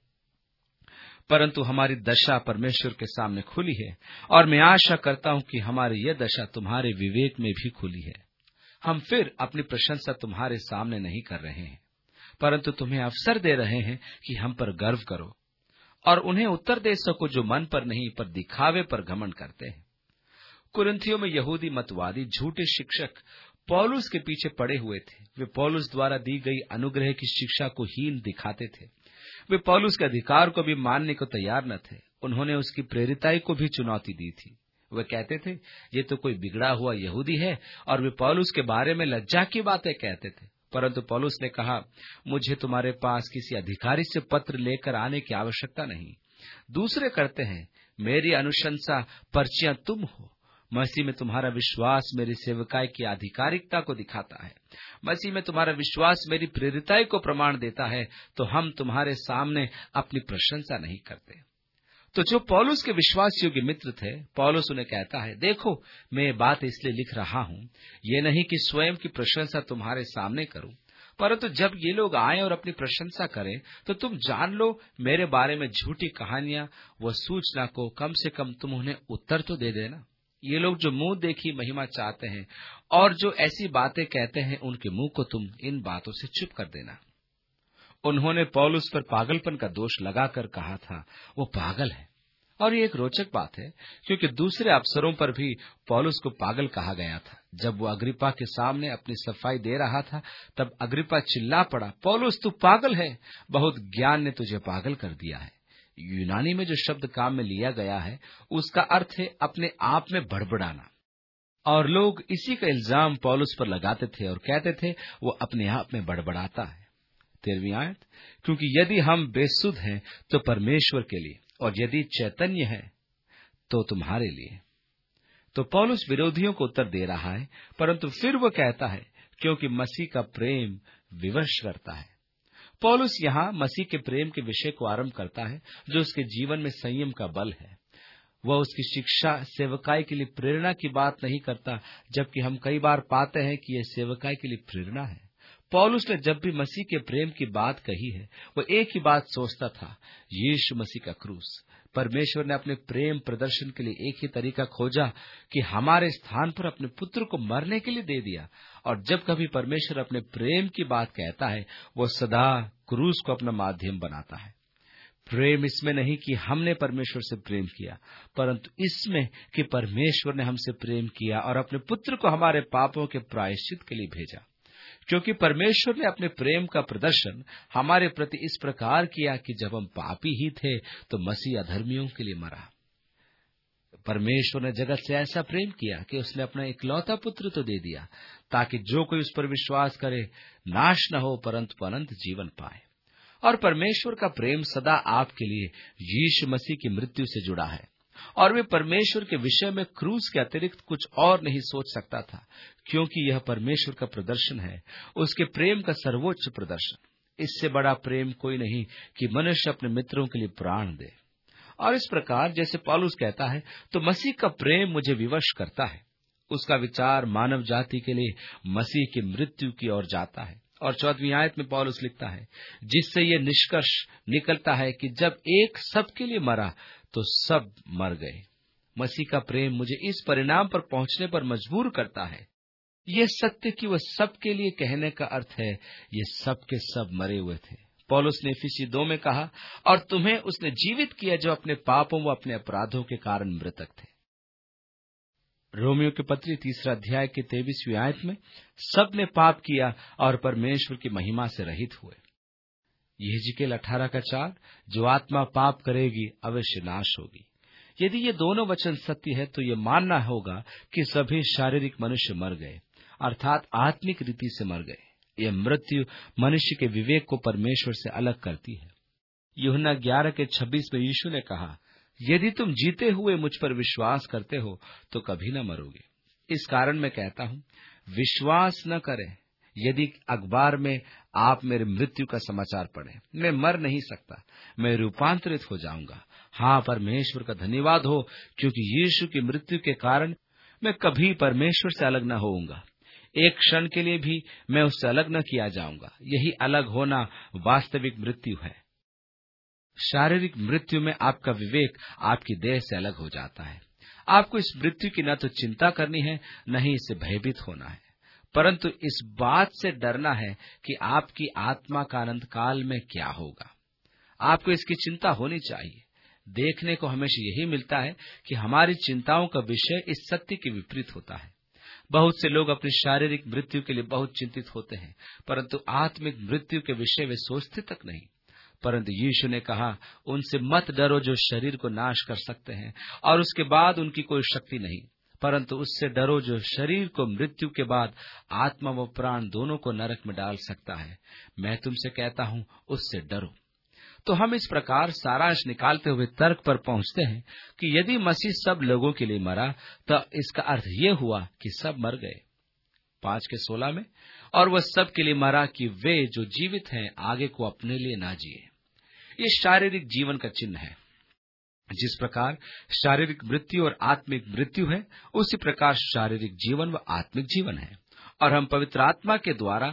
परंतु हमारी दशा परमेश्वर के सामने खुली है, और मैं आशा करता हूं कि हमारी यह दशा तुम्हारे विवेक में भी खुली है। हम फिर अपनी प्रशंसा तुम्हारे सामने नहीं कर रहे हैं, परंतु तुम्हें अवसर दे रहे हैं कि हम पर गर्व करो और उन्हें उत्तर दे सको जो मन पर नहीं, पर दिखावे पर घमंड करते हैं। कुरिन्थियों में यहूदी मतवादी झूठे शिक्षक पौलुस के पीछे पड़े हुए थे। वे पौलुस द्वारा दी गई अनुग्रह की शिक्षा को हीन दिखाते थे। वे पौलुस के अधिकार को भी मानने को तैयार न थे। उन्होंने उसकी प्रेरिताई को भी चुनौती दी थी। वे कहते थे, ये तो कोई बिगड़ा हुआ यहूदी है, और वे पौलुस के बारे में लज्जा की बातें कहते थे। परंतु पौलुस ने कहा, मुझे तुम्हारे पास किसी अधिकारी से पत्र लेकर आने की आवश्यकता नहीं। दूसरे करते हैं, मेरी अनुशंसा पर्चियां तुम हो। मसीह में तुम्हारा विश्वास मेरी सेवकाई की आधिकारिकता को दिखाता है। मसीह में तुम्हारा विश्वास मेरी प्रेरिताई को प्रमाण देता है, तो हम तुम्हारे सामने अपनी प्रशंसा नहीं करते। तो जो पौलुस के विश्वास योग्य मित्र थे, पौलुस उन्हें कहता है, देखो, मैं ये बात इसलिए लिख रहा हूं, ये नहीं कि स्वयं की प्रशंसा तुम्हारे सामने करूं, परंतु जब ये लोग आए और अपनी प्रशंसा करें, तो तुम जान लो मेरे बारे में झूठी कहानियां व सूचना को कम से कम तुम उन्हें उत्तर तो दे देना। ये लोग जो मुंह देखी महिमा चाहते हैं और जो ऐसी बातें कहते हैं, उनके मुंह को तुम इन बातों से चुप कर देना। उन्होंने पौलुस पर पागलपन का दोष लगाकर कहा था, वो पागल है। और ये एक रोचक बात है, क्योंकि दूसरे अफसरों पर भी पौलुस को पागल कहा गया था। जब वो अग्रिप्पा के सामने अपनी सफाई दे रहा था, तब अग्रिप्पा चिल्ला पड़ा, पौलुस तू पागल है, बहुत ज्ञान ने तुझे पागल कर दिया है। यूनानी में जो शब्द काम में लिया गया है, उसका अर्थ है अपने आप में बड़बड़ाना। और लोग इसी का इल्जाम पौलुस पर लगाते थे और कहते थे, वो अपने आप में बड़बड़ाता है। तेरहवीं आयत, क्योंकि यदि हम बेसुध हैं तो परमेश्वर के लिए, और यदि चैतन्य है तो तुम्हारे लिए। तो पौलुस विरोधियों को उत्तर दे रहा है, परंतु फिर वो कहता है, क्योंकि मसीह का प्रेम विवश करता है। पौलुस यहाँ मसीह के प्रेम के विषय को आरंभ करता है, जो उसके जीवन में संयम का बल है। वह उसकी शिक्षा, सेवकाई के लिए प्रेरणा की बात नहीं करता, जबकि हम कई बार पाते हैं कि यह सेवकाई के लिए प्रेरणा है। पौलुस ने जब भी मसीह के प्रेम की बात कही है, वो एक ही बात सोचता था, यीशु मसीह का क्रूस। परमेश्वर ने अपने प्रेम प्रदर्शन के लिए एक ही तरीका खोजा कि हमारे स्थान पर अपने पुत्र को मरने के लिए दे दिया। और जब कभी परमेश्वर अपने प्रेम की बात कहता है, वो सदा क्रूस को अपना माध्यम बनाता है। प्रेम इसमें नहीं कि हमने परमेश्वर से प्रेम किया, परंतु इसमें कि परमेश्वर ने हमसे प्रेम किया और अपने पुत्र को हमारे पापों के प्रायश्चित के लिए भेजा। क्योंकि परमेश्वर ने अपने प्रेम का प्रदर्शन हमारे प्रति इस प्रकार किया कि जब हम पापी ही थे, तो मसीह अधर्मियों के लिए मरा। परमेश्वर ने जगत से ऐसा प्रेम किया कि उसने अपना इकलौता पुत्र तो दे दिया, ताकि जो कोई उस पर विश्वास करे नाश न हो, परंतु अनंत जीवन पाए। और परमेश्वर का प्रेम सदा आपके लिए यीशु मसीह की मृत्यु से जुड़ा है, और वे परमेश्वर के विषय में क्रूस के अतिरिक्त कुछ और नहीं सोच सकता था, क्योंकि यह परमेश्वर का प्रदर्शन है, उसके प्रेम का सर्वोच्च प्रदर्शन। इससे बड़ा प्रेम कोई नहीं कि मनुष्य अपने मित्रों के लिए प्राण दे। और इस प्रकार जैसे पौलुस कहता है, तो मसीह का प्रेम मुझे विवश करता है। उसका विचार मानव जाति के लिए मसीह की मृत्यु की ओर जाता है। और चौदहवीं आयत में पौलुस लिखता है, जिससे ये निष्कर्ष निकलता है कि जब एक सबके लिए मरा, तो सब मर गए। मसीह का प्रेम मुझे इस परिणाम पर पहुंचने पर मजबूर करता है, ये सत्य कि वह सबके लिए कहने का अर्थ है, ये सब के सब मरे हुए थे। पौलुस ने इफिसी दो में कहा, और तुम्हें उसने जीवित किया जो अपने पापों व अपने अपराधों के कारण मृतक थे। रोमियो के पत्री तीसरा अध्याय के तेईसवीं आयत में, सब ने पाप किया और परमेश्वर की महिमा से रहित हुए। यहेजकेल अठारह का चार, जो आत्मा पाप करेगी अवश्य नाश होगी। यदि ये दोनों वचन सत्य है, तो ये मानना होगा कि सभी शारीरिक मनुष्य मर गए, अर्थात आत्मिक रीति से मर गए। यह मृत्यु मनुष्य के विवेक को परमेश्वर से अलग करती है। यूहन्ना ग्यारह के छब्बीस में यीशु ने कहा, यदि तुम जीते हुए मुझ पर विश्वास करते हो तो कभी न मरोगे। इस कारण मैं कहता हूं, विश्वास न करें। यदि अखबार में आप मेरे मृत्यु का समाचार पढ़ें, मैं मर नहीं सकता, मैं रूपांतरित हो जाऊंगा। हाँ, परमेश्वर का धन्यवाद हो, क्योंकि यीशु की मृत्यु के कारण मैं कभी परमेश्वर से अलग न होऊंगा। एक क्षण के लिए भी मैं उससे अलग न किया जाऊंगा। यही अलग होना वास्तविक मृत्यु है। शारीरिक मृत्यु में आपका विवेक आपकी देह से अलग हो जाता है। आपको इस मृत्यु की न तो चिंता करनी है, न ही इससे भयभीत होना है, परंतु इस बात से डरना है कि आपकी आत्मा का अनंत काल में क्या होगा। आपको इसकी चिंता होनी चाहिए। देखने को हमेशा यही मिलता है कि हमारी चिंताओं का विषय इस सत्य के विपरीत होता है। बहुत से लोग अपनी शारीरिक मृत्यु के लिए बहुत चिंतित होते हैं, परंतु आत्मिक मृत्यु के विषय वे सोचते तक नहीं। परंतु यीशु ने कहा, उनसे मत डरो जो शरीर को नाश कर सकते हैं और उसके बाद उनकी कोई शक्ति नहीं, परंतु उससे डरो जो शरीर को मृत्यु के बाद आत्मा व प्राण दोनों को नरक में डाल सकता है। मैं तुमसे कहता हूं, उससे डरो। तो हम इस प्रकार सारांश निकालते हुए तर्क पर पहुंचते हैं कि यदि मसीह सब लोगों के लिए मरा, तो इसका अर्थ ये हुआ कि सब मर गए। पांच के सोलह में, और वह सब के लिए मरा कि वे जो जीवित हैं आगे को अपने लिए ना जिए। ये शारीरिक जीवन का चिन्ह है। जिस प्रकार शारीरिक मृत्यु और आत्मिक मृत्यु है, उसी प्रकार शारीरिक जीवन व आत्मिक जीवन है। और हम पवित्र आत्मा के द्वारा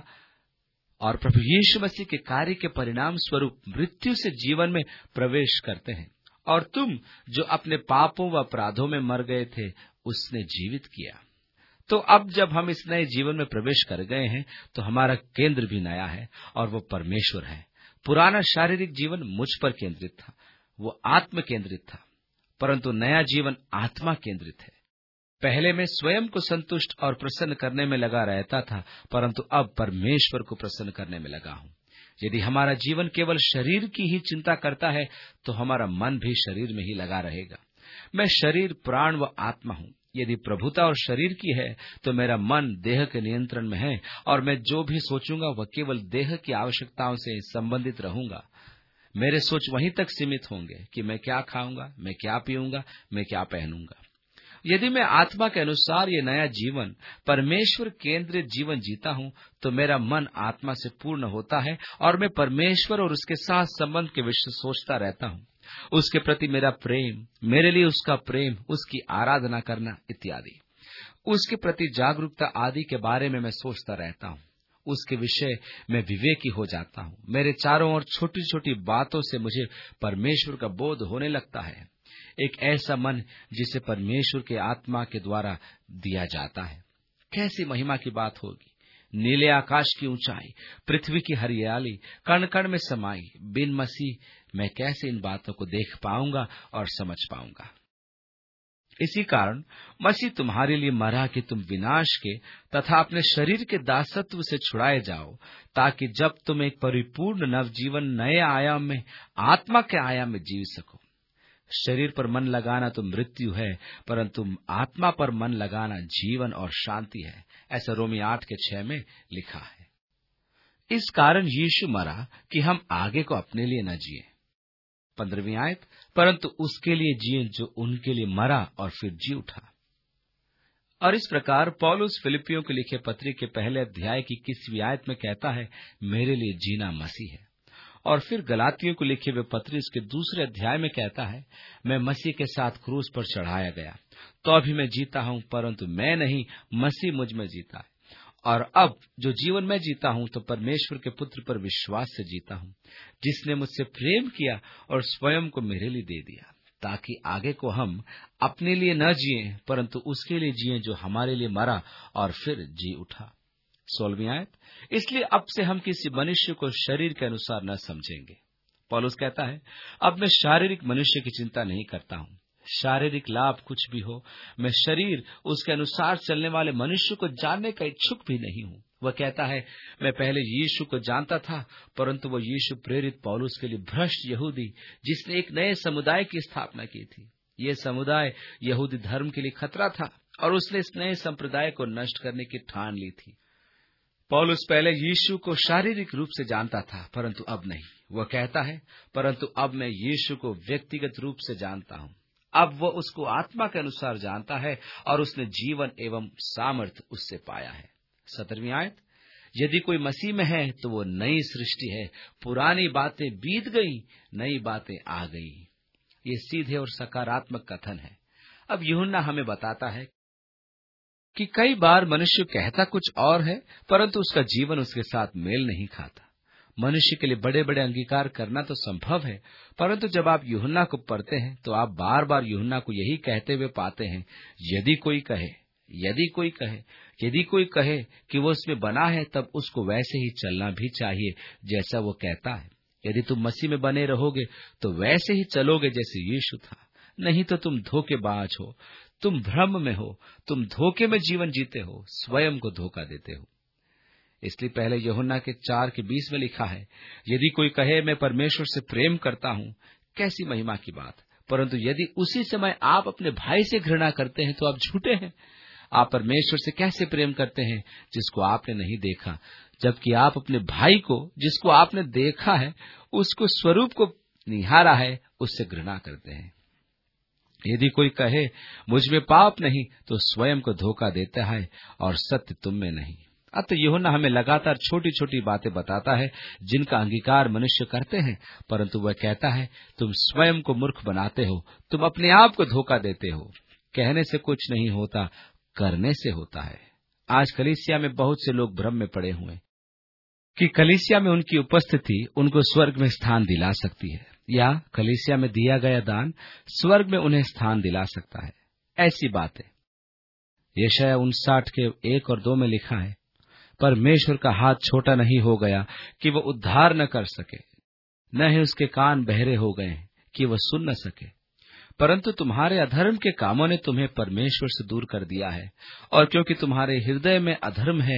और प्रभु यीशु मसीह के कार्य के परिणाम स्वरूप मृत्यु से जीवन में प्रवेश करते हैं। और तुम जो अपने पापों व अपराधों में मर गए थे, उसने जीवित किया। तो अब जब हम इस नए जीवन में प्रवेश कर गए हैं, तो हमारा केंद्र भी नया है और वो परमेश्वर है। पुराना शारीरिक जीवन मुझ पर केंद्रित था, वो आत्म केंद्रित था, परंतु नया जीवन आत्मा केंद्रित है। पहले मैं स्वयं को संतुष्ट और प्रसन्न करने में लगा रहता था, परंतु अब परमेश्वर को प्रसन्न करने में लगा हूं। यदि हमारा जीवन केवल शरीर की ही चिंता करता है, तो हमारा मन भी शरीर में ही लगा रहेगा। मैं शरीर, प्राण व आत्मा हूं। यदि प्रभुता और शरीर की है, तो मेरा मन देह के नियंत्रण में है, और मैं जो भी सोचूंगा वह केवल देह की आवश्यकताओं से संबंधित रहूंगा। मेरे सोच वहीं तक सीमित होंगे कि मैं क्या खाऊंगा, मैं क्या पीऊंगा, मैं क्या पहनूंगा। यदि मैं आत्मा के अनुसार ये नया जीवन, परमेश्वर केंद्रित जीवन जीता हूं, तो मेरा मन आत्मा से पूर्ण होता है और मैं परमेश्वर और उसके साथ संबंध के विषय सोचता रहता हूं। उसके प्रति मेरा प्रेम, मेरे लिए उसका प्रेम, उसकी आराधना करना इत्यादि, उसके प्रति जागरूकता आदि के बारे में मैं सोचता रहता हूं। उसके विषय में विवेकी हो जाता हूं। मेरे चारों ओर छोटी छोटी बातों से मुझे परमेश्वर का बोध होने लगता है। एक ऐसा मन जिसे परमेश्वर के आत्मा के द्वारा दिया जाता है। कैसी महिमा की बात होगी! नीले आकाश की ऊंचाई, पृथ्वी की हरियाली, कण कण में समाई। बिन मसीह मैं कैसे इन बातों को देख पाऊंगा और समझ पाऊंगा। इसी कारण मसीह तुम्हारे लिए मरा कि तुम विनाश के तथा अपने शरीर के दासत्व से छुड़ाए जाओ, ताकि जब तुम एक परिपूर्ण नवजीवन नए आयाम में, आत्मा के आयाम में जी सको। शरीर पर मन लगाना तो मृत्यु है, परंतु आत्मा पर मन लगाना जीवन और शांति है। ऐसा रोमी आठ के छह में लिखा है। इस कारण यीशु मरा कि हम आगे को अपने लिए न जिए। पंद्रहवीं आयत, परंतु उसके लिए जिए जो उनके लिए मरा और फिर जी उठा। और इस प्रकार पौलुस फिलिपियों को लिखे पत्री के पहले अध्याय की इक्कीसवीं आयत में कहता है, मेरे लिए जीना मसीह है। और फिर गलातियों को लिखे हुए पत्री इसके दूसरे अध्याय में कहता है, मैं मसीह के साथ क्रूस पर चढ़ाया गया, तो अभी मैं जीता हूं, परंतु मैं नहीं, मसीह मुझ में जीता है। और अब जो जीवन मैं जीता हूं, तो परमेश्वर के पुत्र पर विश्वास से जीता हूं, जिसने मुझसे प्रेम किया और स्वयं को मेरे लिए दे दिया, ताकि आगे को हम अपने लिए न जिए, परंतु उसके लिए जिए जो हमारे लिए मरा और फिर जी उठा। सोलहवीं आयत, इसलिए अब से हम किसी मनुष्य को शरीर के अनुसार न समझेंगे। पौलुस कहता है, अब मैं शारीरिक मनुष्य की चिंता नहीं करता हूं। शारीरिक लाभ कुछ भी हो, मैं शरीर, उसके अनुसार चलने वाले मनुष्य को जानने का इच्छुक भी नहीं हूं। वह कहता है, मैं पहले यीशु को जानता था, परंतु वह यीशु प्रेरित पौलुस के लिए भ्रष्ट यहूदी, जिसने एक नए समुदाय की स्थापना की थी। ये समुदाय यहूदी धर्म के लिए खतरा था और उसने इस नए संप्रदाय को नष्ट करने की ठान ली थी। पौलुस पहले यीशु को शारीरिक रूप से जानता था, परंतु अब नहीं। वह कहता है, परंतु अब मैं यीशु को व्यक्तिगत रूप से जानता हूं। अब वह उसको आत्मा के अनुसार जानता है और उसने जीवन एवं सामर्थ उससे पाया है। सत्रहवीं आयत, यदि कोई मसीह में है तो वो नई सृष्टि है, पुरानी बातें बीत गई, नई बातें आ गई। ये सीधे और सकारात्मक कथन है। अब यूहन्ना हमें बताता है कि कई बार मनुष्य कहता कुछ और है, परंतु उसका जीवन उसके साथ मेल नहीं खाता। मनुष्य के लिए बड़े बड़े अंगीकार करना तो संभव है, परंतु जब आप यूहन्ना को पढ़ते हैं तो आप बार बार यूहन्ना को यही कहते हुए पाते हैं, यदि कोई कहे, यदि कोई कहे, यदि कोई कहे कि वो उसमें बना है, तब उसको वैसे ही चलना भी चाहिए जैसा वो कहता है। यदि तुम मसीह में बने रहोगे तो वैसे ही चलोगे जैसे यीशु था, नहीं तो तुम धोखेबाज हो, तुम भ्रम में हो, तुम धोखे में जीवन जीते हो, स्वयं को धोखा देते हो। इसलिए पहले यूहन्ना के चार के बीस में लिखा है, यदि कोई कहे मैं परमेश्वर से प्रेम करता हूं, कैसी महिमा की बात, परंतु यदि उसी समय आप अपने भाई से घृणा करते हैं तो आप झूठे हैं। आप परमेश्वर से कैसे प्रेम करते हैं जिसको आपने नहीं देखा, जबकि आप अपने भाई को जिसको आपने देखा है, उसको स्वरूप को निहारा है, उससे घृणा करते हैं। यदि कोई कहे मुझ में पाप नहीं, तो स्वयं को धोखा देता है और सत्य तुम में नहीं। अतः यूहन्ना हमें लगातार छोटी छोटी बातें बताता है जिनका अंगीकार मनुष्य करते हैं, परंतु वह कहता है तुम स्वयं को मूर्ख बनाते हो, तुम अपने आप को धोखा देते हो। कहने से कुछ नहीं होता, करने से होता है। आज कलीसिया में बहुत से लोग भ्रम में पड़े हुए कि कलीसिया में उनकी उपस्थिति उनको स्वर्ग में स्थान दिला सकती है, या कलीसिया में दिया गया दान स्वर्ग में उन्हें स्थान दिला सकता है। ऐसी बात है। यशायाह उनसाठ के एक और दो में लिखा है, परमेश्वर का हाथ छोटा नहीं हो गया कि वह उद्धार न कर सके, न ही उसके कान बहरे हो गए कि वह सुन न सके, परंतु तुम्हारे अधर्म के कामों ने तुम्हें परमेश्वर से दूर कर दिया है, और क्योंकि तुम्हारे हृदय में अधर्म है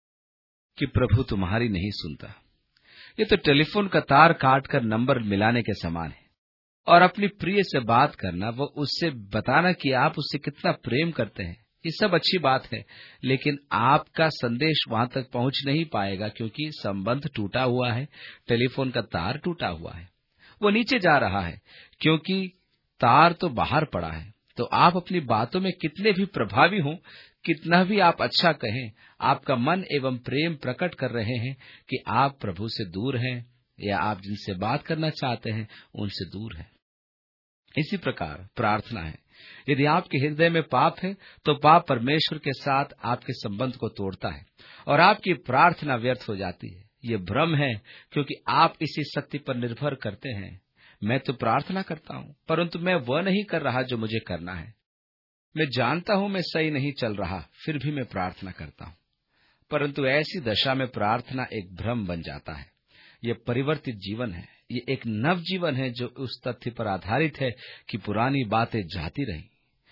कि प्रभु तुम्हारी नहीं सुनता। ये तो टेलीफोन का तार काटकर नंबर मिलाने के समान है, और अपनी प्रिय से बात करना, वो उससे बताना कि आप उससे कितना प्रेम करते हैं, ये सब अच्छी बात है, लेकिन आपका संदेश वहां तक पहुंच नहीं पाएगा क्योंकि संबंध टूटा हुआ है, टेलीफोन का तार टूटा हुआ है, वो नीचे जा रहा है क्योंकि तार तो बाहर पड़ा है। तो आप अपनी बातों में कितने भी प्रभावी हों, कितना भी आप अच्छा कहें, आपका मन एवं प्रेम प्रकट कर रहे हैं कि आप प्रभु से दूर हैं, या आप जिनसे बात करना चाहते हैं उनसे दूर हैं। इसी प्रकार प्रार्थना है। यदि आपके हृदय में पाप है तो पाप परमेश्वर के साथ आपके संबंध को तोड़ता है और आपकी प्रार्थना व्यर्थ हो जाती है। ये भ्रम है क्योंकि आप इसी सत्य पर निर्भर करते हैं, मैं तो प्रार्थना करता हूं, परंतु मैं वह नहीं कर रहा जो मुझे करना है। मैं जानता हूं मैं सही नहीं चल रहा, फिर भी मैं प्रार्थना करता हूं, परंतु ऐसी दशा में प्रार्थना एक भ्रम बन जाता है। यह परिवर्तित जीवन है, ये एक नव जीवन है जो उस तथ्य पर आधारित है कि पुरानी बातें जाती रही।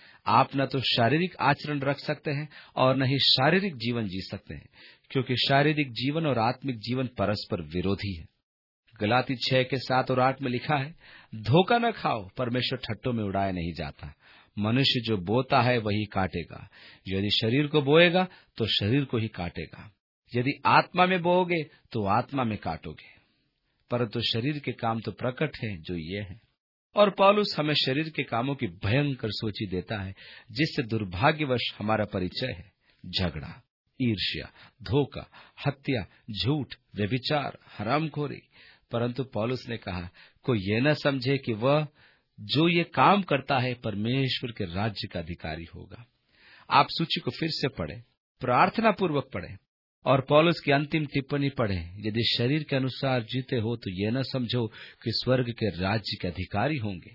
आप न तो शारीरिक आचरण रख सकते हैं और न ही शारीरिक जीवन जी सकते हैं, क्योंकि शारीरिक जीवन और आत्मिक जीवन परस्पर विरोधी है। गलाती छह के सात और आठ में लिखा है, धोखा न खाओ, परमेश्वर ठट्टों में उड़ाया नहीं जाता। मनुष्य जो बोता है वही काटेगा। यदि शरीर को बोएगा तो शरीर को ही काटेगा। यदि आत्मा में बोओगे तो आत्मा में काटोगे। परंतु शरीर के काम तो प्रकट हैं जो ये हैं। और पौलुस हमें शरीर के कामों की भयंकर सूची देता है जिससे दुर्भाग्यवश हमारा परिचय है। झगड़ा, ईर्ष्या, धोखा, हत्या, झूठ, व्यभिचार, हरामखोरी। परंतु पौलुस ने कहा, कोई ये न समझे कि वह जो ये काम करता है परमेश्वर के राज्य का अधिकारी होगा। आप सूची को फिर से पढ़ें, प्रार्थना पूर्वक पढ़ें और पौलुस की अंतिम टिप्पणी पढ़ें। यदि शरीर के अनुसार जीते हो तो ये न समझो कि स्वर्ग के राज्य के अधिकारी होंगे।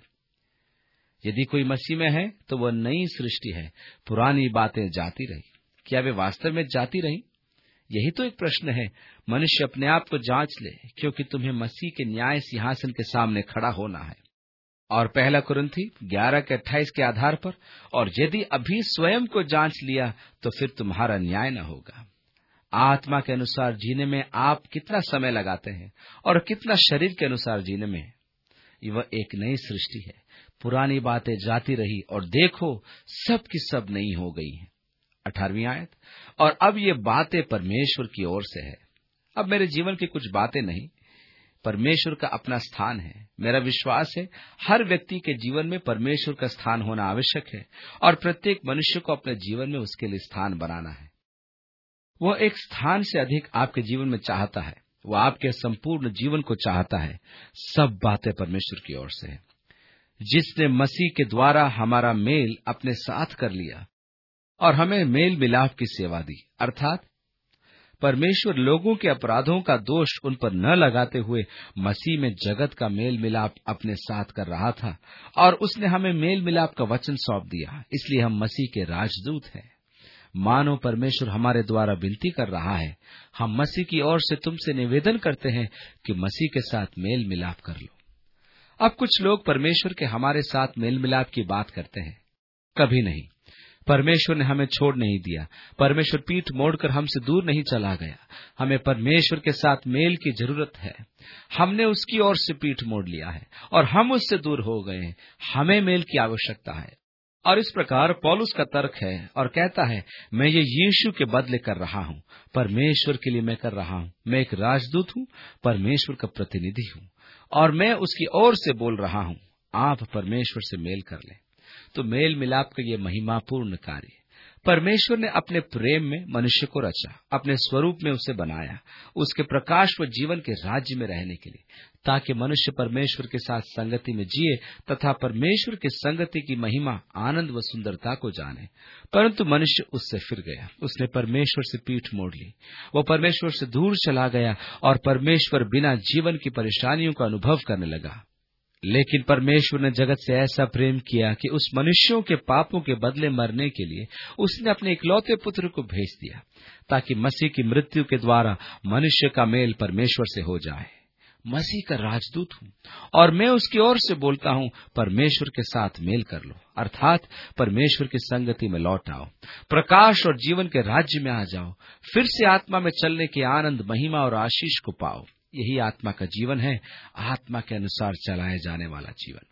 यदि कोई मसीह में है तो वह नई सृष्टि है, पुरानी बातें जाती रही। क्या वे वास्तव में जाती रही? यही तो एक प्रश्न है। मनुष्य अपने आप को जांच ले, क्योंकि तुम्हें मसीह के न्याय सिंहासन के सामने खड़ा होना है। और पहला कुरिन्थी ग्यारह के अट्ठाईस के आधार पर, और यदि अभी स्वयं को जांच लिया तो फिर तुम्हारा न्याय न होगा। आत्मा के अनुसार जीने में आप कितना समय लगाते हैं और कितना शरीर के अनुसार जीने में? वह एक नई सृष्टि है, पुरानी बातें जाती रही और देखो सब की सब नई हो गई हैं। अठारहवीं आयत, और अब ये बातें परमेश्वर की ओर से है। अब मेरे जीवन की कुछ बातें नहीं, परमेश्वर का अपना स्थान है। मेरा विश्वास है हर व्यक्ति के जीवन में परमेश्वर का स्थान होना आवश्यक है और प्रत्येक मनुष्य को अपने जीवन में उसके लिए स्थान बनाना है। वह एक स्थान से अधिक आपके जीवन में चाहता है, वह आपके संपूर्ण जीवन को चाहता है। सब बातें परमेश्वर की ओर से है, जिसने मसीह के द्वारा हमारा मेल अपने साथ कर लिया और हमें मेल मिलाप की सेवा दी। अर्थात परमेश्वर लोगों के अपराधों का दोष उन पर न लगाते हुए मसीह में जगत का मेल मिलाप अपने साथ कर रहा था, और उसने हमें मेल मिलाप का वचन सौंप दिया। इसलिए हम मसीह के राजदूत हैं। मानो परमेश्वर हमारे द्वारा विनती कर रहा है, हम मसीह की ओर से तुमसे निवेदन करते हैं कि मसीह के साथ मेल मिलाप कर लो। अब कुछ लोग परमेश्वर के हमारे साथ मेल मिलाप की बात करते हैं। कभी नहीं। परमेश्वर ने हमें छोड़ नहीं दिया। परमेश्वर पीठ मोड़कर हमसे दूर नहीं चला गया। हमें परमेश्वर के साथ मेल की जरूरत है। हमने उसकी ओर से पीठ मोड़ लिया है और हम उससे दूर हो गए। हमें मेल की आवश्यकता है। और इस प्रकार पौलुस का तर्क है और कहता है, मैं ये यीशु के बदले कर रहा हूँ, परमेश्वर के लिए मैं कर रहा हूँ। मैं एक राजदूत हूँ, परमेश्वर का प्रतिनिधि हूँ, और मैं उसकी ओर से बोल रहा हूँ, आप परमेश्वर से मेल कर लें। तो मेल मिलाप का ये महिमापूर्ण कार्य, परमेश्वर ने अपने प्रेम में मनुष्य को रचा, अपने स्वरूप में उसे बनाया, उसके प्रकाश व जीवन के राज्य में रहने के लिए, ताकि मनुष्य परमेश्वर के साथ संगति में जिए तथा परमेश्वर की संगति की महिमा, आनंद व सुंदरता को जाने। परंतु मनुष्य उससे फिर गया, उसने परमेश्वर से पीठ मोड़ ली, वो परमेश्वर से दूर चला गया और परमेश्वर बिना जीवन की परेशानियों का अनुभव करने लगा। लेकिन परमेश्वर ने जगत से ऐसा प्रेम किया कि उस मनुष्यों के पापों के बदले मरने के लिए उसने अपने इकलौते पुत्र को भेज दिया, ताकि मसीह की मृत्यु के द्वारा मनुष्य का मेल परमेश्वर से हो जाए। मसीह का राजदूत हूँ और मैं उसकी ओर से बोलता हूँ, परमेश्वर के साथ मेल कर लो, अर्थात परमेश्वर की संगति में लौट आओ, प्रकाश और जीवन के राज्य में आ जाओ, फिर से आत्मा में चलने के आनंद, महिमा और आशीष को पाओ। यही आत्मा का जीवन है, आत्मा के अनुसार चलाए जाने वाला जीवन।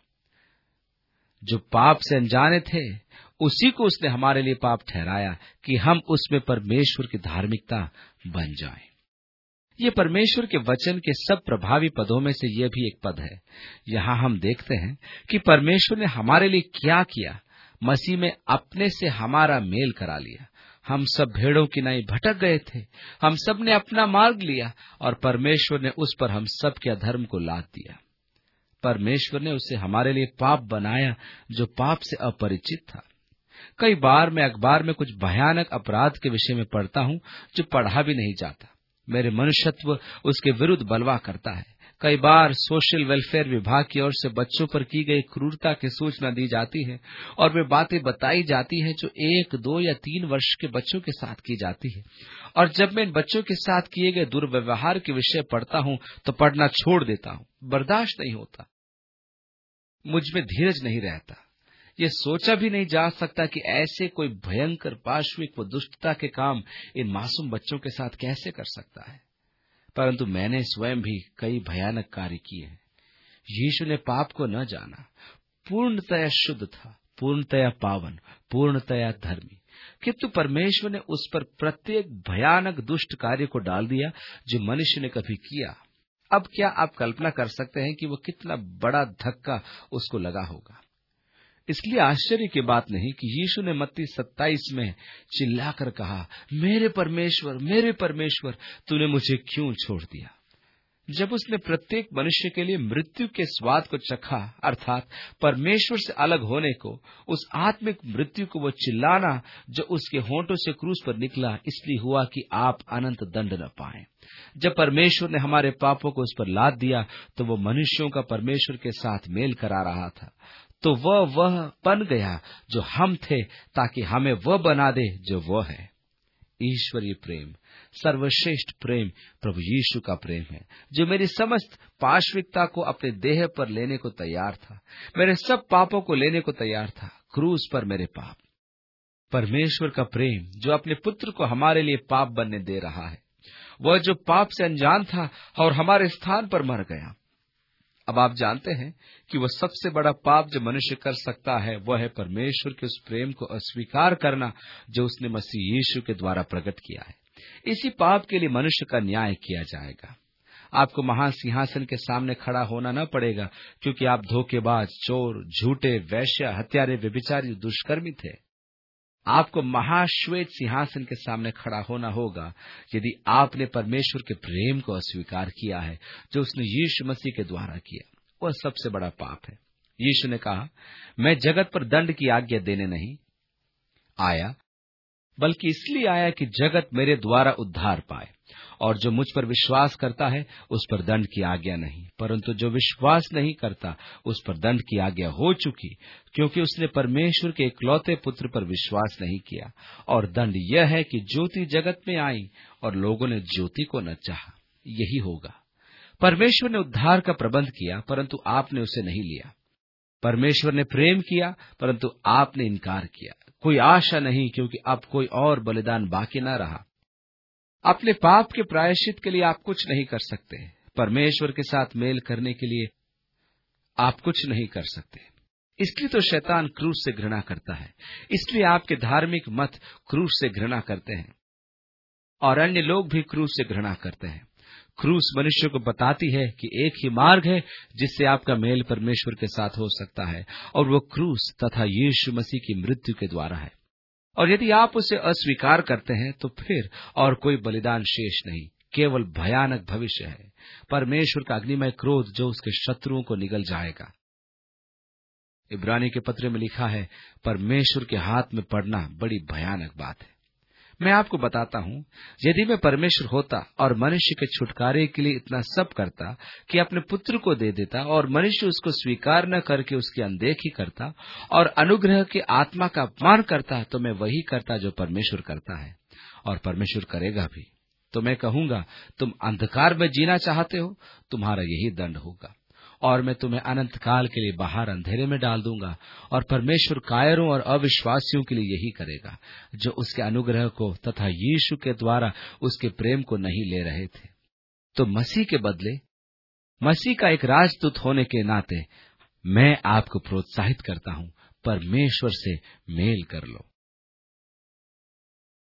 जो पाप से अनजाने थे, उसी को उसने हमारे लिए पाप ठहराया कि हम उसमें परमेश्वर की धार्मिकता बन जाएं। ये परमेश्वर के वचन के सब प्रभावी पदों में से यह भी एक पद है। यहाँ हम देखते हैं कि परमेश्वर ने हमारे लिए क्या किया। मसीह में अपने से हमारा मेल करा लिया। हम सब भेड़ों की नाई भटक गए थे, हम सब ने अपना मार्ग लिया और परमेश्वर ने उस पर हम सब के अधर्म को लाद दिया। परमेश्वर ने उसे हमारे लिए पाप बनाया, जो पाप से अपरिचित था। कई बार मैं अखबार में कुछ भयानक अपराध के विषय में पढ़ता हूँ, जो पढ़ा भी नहीं जाता। मेरे मनुष्यत्व उसके विरुद्ध बलवा करता है। कई बार सोशल वेलफेयर विभाग की ओर से बच्चों पर की गई क्रूरता की सूचना दी जाती है और वे बातें बताई जाती हैं जो एक, दो या तीन वर्ष के बच्चों के साथ की जाती है। और जब मैं इन बच्चों के साथ किए गए दुर्व्यवहार के विषय पढ़ता हूँ तो पढ़ना छोड़ देता हूँ। बर्दाश्त नहीं होता, मुझ में धीरज नहीं रहता। ये सोचा भी नहीं जा सकता कि ऐसे कोई भयंकर पाश्विक व दुष्टता के काम इन मासूम बच्चों के साथ कैसे कर सकता है। परंतु मैंने स्वयं भी कई भयानक कार्य किए हैं। यीशु ने पाप को न जाना, पूर्णतया शुद्ध था, पूर्णतया पावन, पूर्णतया धर्मी, किंतु परमेश्वर ने उस पर प्रत्येक भयानक दुष्ट कार्य को डाल दिया जो मनुष्य ने कभी किया। अब क्या आप कल्पना कर सकते हैं कि वो कितना बड़ा धक्का उसको लगा होगा। इसलिए आश्चर्य की बात नहीं कि यीशु ने मत्ती सत्ताईस में चिल्लाकर कहा, मेरे परमेश्वर, मेरे परमेश्वर, तूने मुझे क्यों छोड़ दिया। जब उसने प्रत्येक मनुष्य के लिए मृत्यु के स्वाद को चखा, अर्थात परमेश्वर से अलग होने को, उस आत्मिक मृत्यु को वो चिल्लाना जो उसके होंठों से क्रूस पर निकला, इसलिए हुआ कि आप अनंत दंड न पाएं। जब परमेश्वर ने हमारे पापों को उस पर लाद दिया तो वो मनुष्यों का परमेश्वर के साथ मेल करा रहा था। तो वह वह बन गया जो हम थे, ताकि हमें वह बना दे जो वह है। ईश्वरीय प्रेम, सर्वश्रेष्ठ प्रेम प्रभु यीशु का प्रेम है, जो मेरी समस्त पाश्विकता को अपने देह पर लेने को तैयार था, मेरे सब पापों को लेने को तैयार था, क्रूस पर मेरे पाप। परमेश्वर का प्रेम जो अपने पुत्र को हमारे लिए पाप बनने दे रहा है, वह जो पाप से अनजान था और हमारे स्थान पर मर गया। अब आप जानते हैं कि वह सबसे बड़ा पाप जो मनुष्य कर सकता है वह है परमेश्वर के उस प्रेम को अस्वीकार करना जो उसने मसीह यीशु के द्वारा प्रकट किया है। इसी पाप के लिए मनुष्य का न्याय किया जाएगा। आपको महासिंहासन के सामने खड़ा होना न पड़ेगा, क्योंकि आप धोखेबाज, चोर, झूठे, वैश्य, हत्यारे, व्यभिचारी, दुष्कर्मी थे। आपको महाश्वेत सिंहासन के सामने खड़ा होना होगा यदि आपने परमेश्वर के प्रेम को अस्वीकार किया है जो उसने यीशु मसीह के द्वारा किया। वह सबसे बड़ा पाप है। यीशु ने कहा, मैं जगत पर दंड की आज्ञा देने नहीं आया, बल्कि इसलिए आया कि जगत मेरे द्वारा उद्धार पाए। और जो मुझ पर विश्वास करता है उस पर दंड की आज्ञा नहीं, परंतु जो विश्वास नहीं करता उस पर दंड की आज्ञा हो चुकी, क्योंकि उसने परमेश्वर के इकलौते पुत्र पर विश्वास नहीं किया। और दंड यह है कि ज्योति जगत में आई और लोगों ने ज्योति को न चाहा। यही होगा। परमेश्वर ने उद्धार का प्रबंध किया, परंतु आपने उसे नहीं लिया। परमेश्वर ने प्रेम किया, परंतु आपने इनकार किया। कोई आशा नहीं, क्योंकि अब कोई और बलिदान बाकी न रहा। अपने पाप के प्रायश्चित के लिए आप कुछ नहीं कर सकते। परमेश्वर के साथ मेल करने के लिए आप कुछ नहीं कर सकते। इसलिए तो शैतान क्रूस से घृणा करता है। इसलिए आपके धार्मिक मत क्रूस से घृणा करते हैं, और अन्य लोग भी क्रूस से घृणा करते हैं। क्रूस मनुष्य को बताती है कि एक ही मार्ग है जिससे आपका मेल परमेश्वर के साथ हो सकता है, और वो क्रूस तथा यीशु मसीह की मृत्यु के द्वारा है। और यदि आप उसे अस्वीकार करते हैं तो फिर और कोई बलिदान शेष नहीं, केवल भयानक भविष्य है, परमेश्वर का अग्निमय क्रोध जो उसके शत्रुओं को निगल जाएगा। इब्रानी के पत्र में लिखा है, परमेश्वर के हाथ में पड़ना बड़ी भयानक बात है। मैं आपको बताता हूं, यदि मैं परमेश्वर होता और मनुष्य के छुटकारे के लिए इतना सब करता कि अपने पुत्र को दे देता, और मनुष्य उसको स्वीकार न करके उसकी अनदेखी करता और अनुग्रह की आत्मा का अपमान करता, तो मैं वही करता जो परमेश्वर करता है, और परमेश्वर करेगा भी। तो मैं कहूंगा, तुम अंधकार में जीना चाहते हो, तुम्हारा यही दंड होगा, और मैं तुम्हें अनंत काल के लिए बाहर अंधेरे में डाल दूंगा। और परमेश्वर कायरों और अविश्वासियों के लिए यही करेगा, जो उसके अनुग्रह को तथा यीशु के द्वारा उसके प्रेम को नहीं ले रहे थे। तो मसीह के बदले, मसीह का एक राजदूत होने के नाते मैं आपको प्रोत्साहित करता हूं, परमेश्वर से मेल कर लो।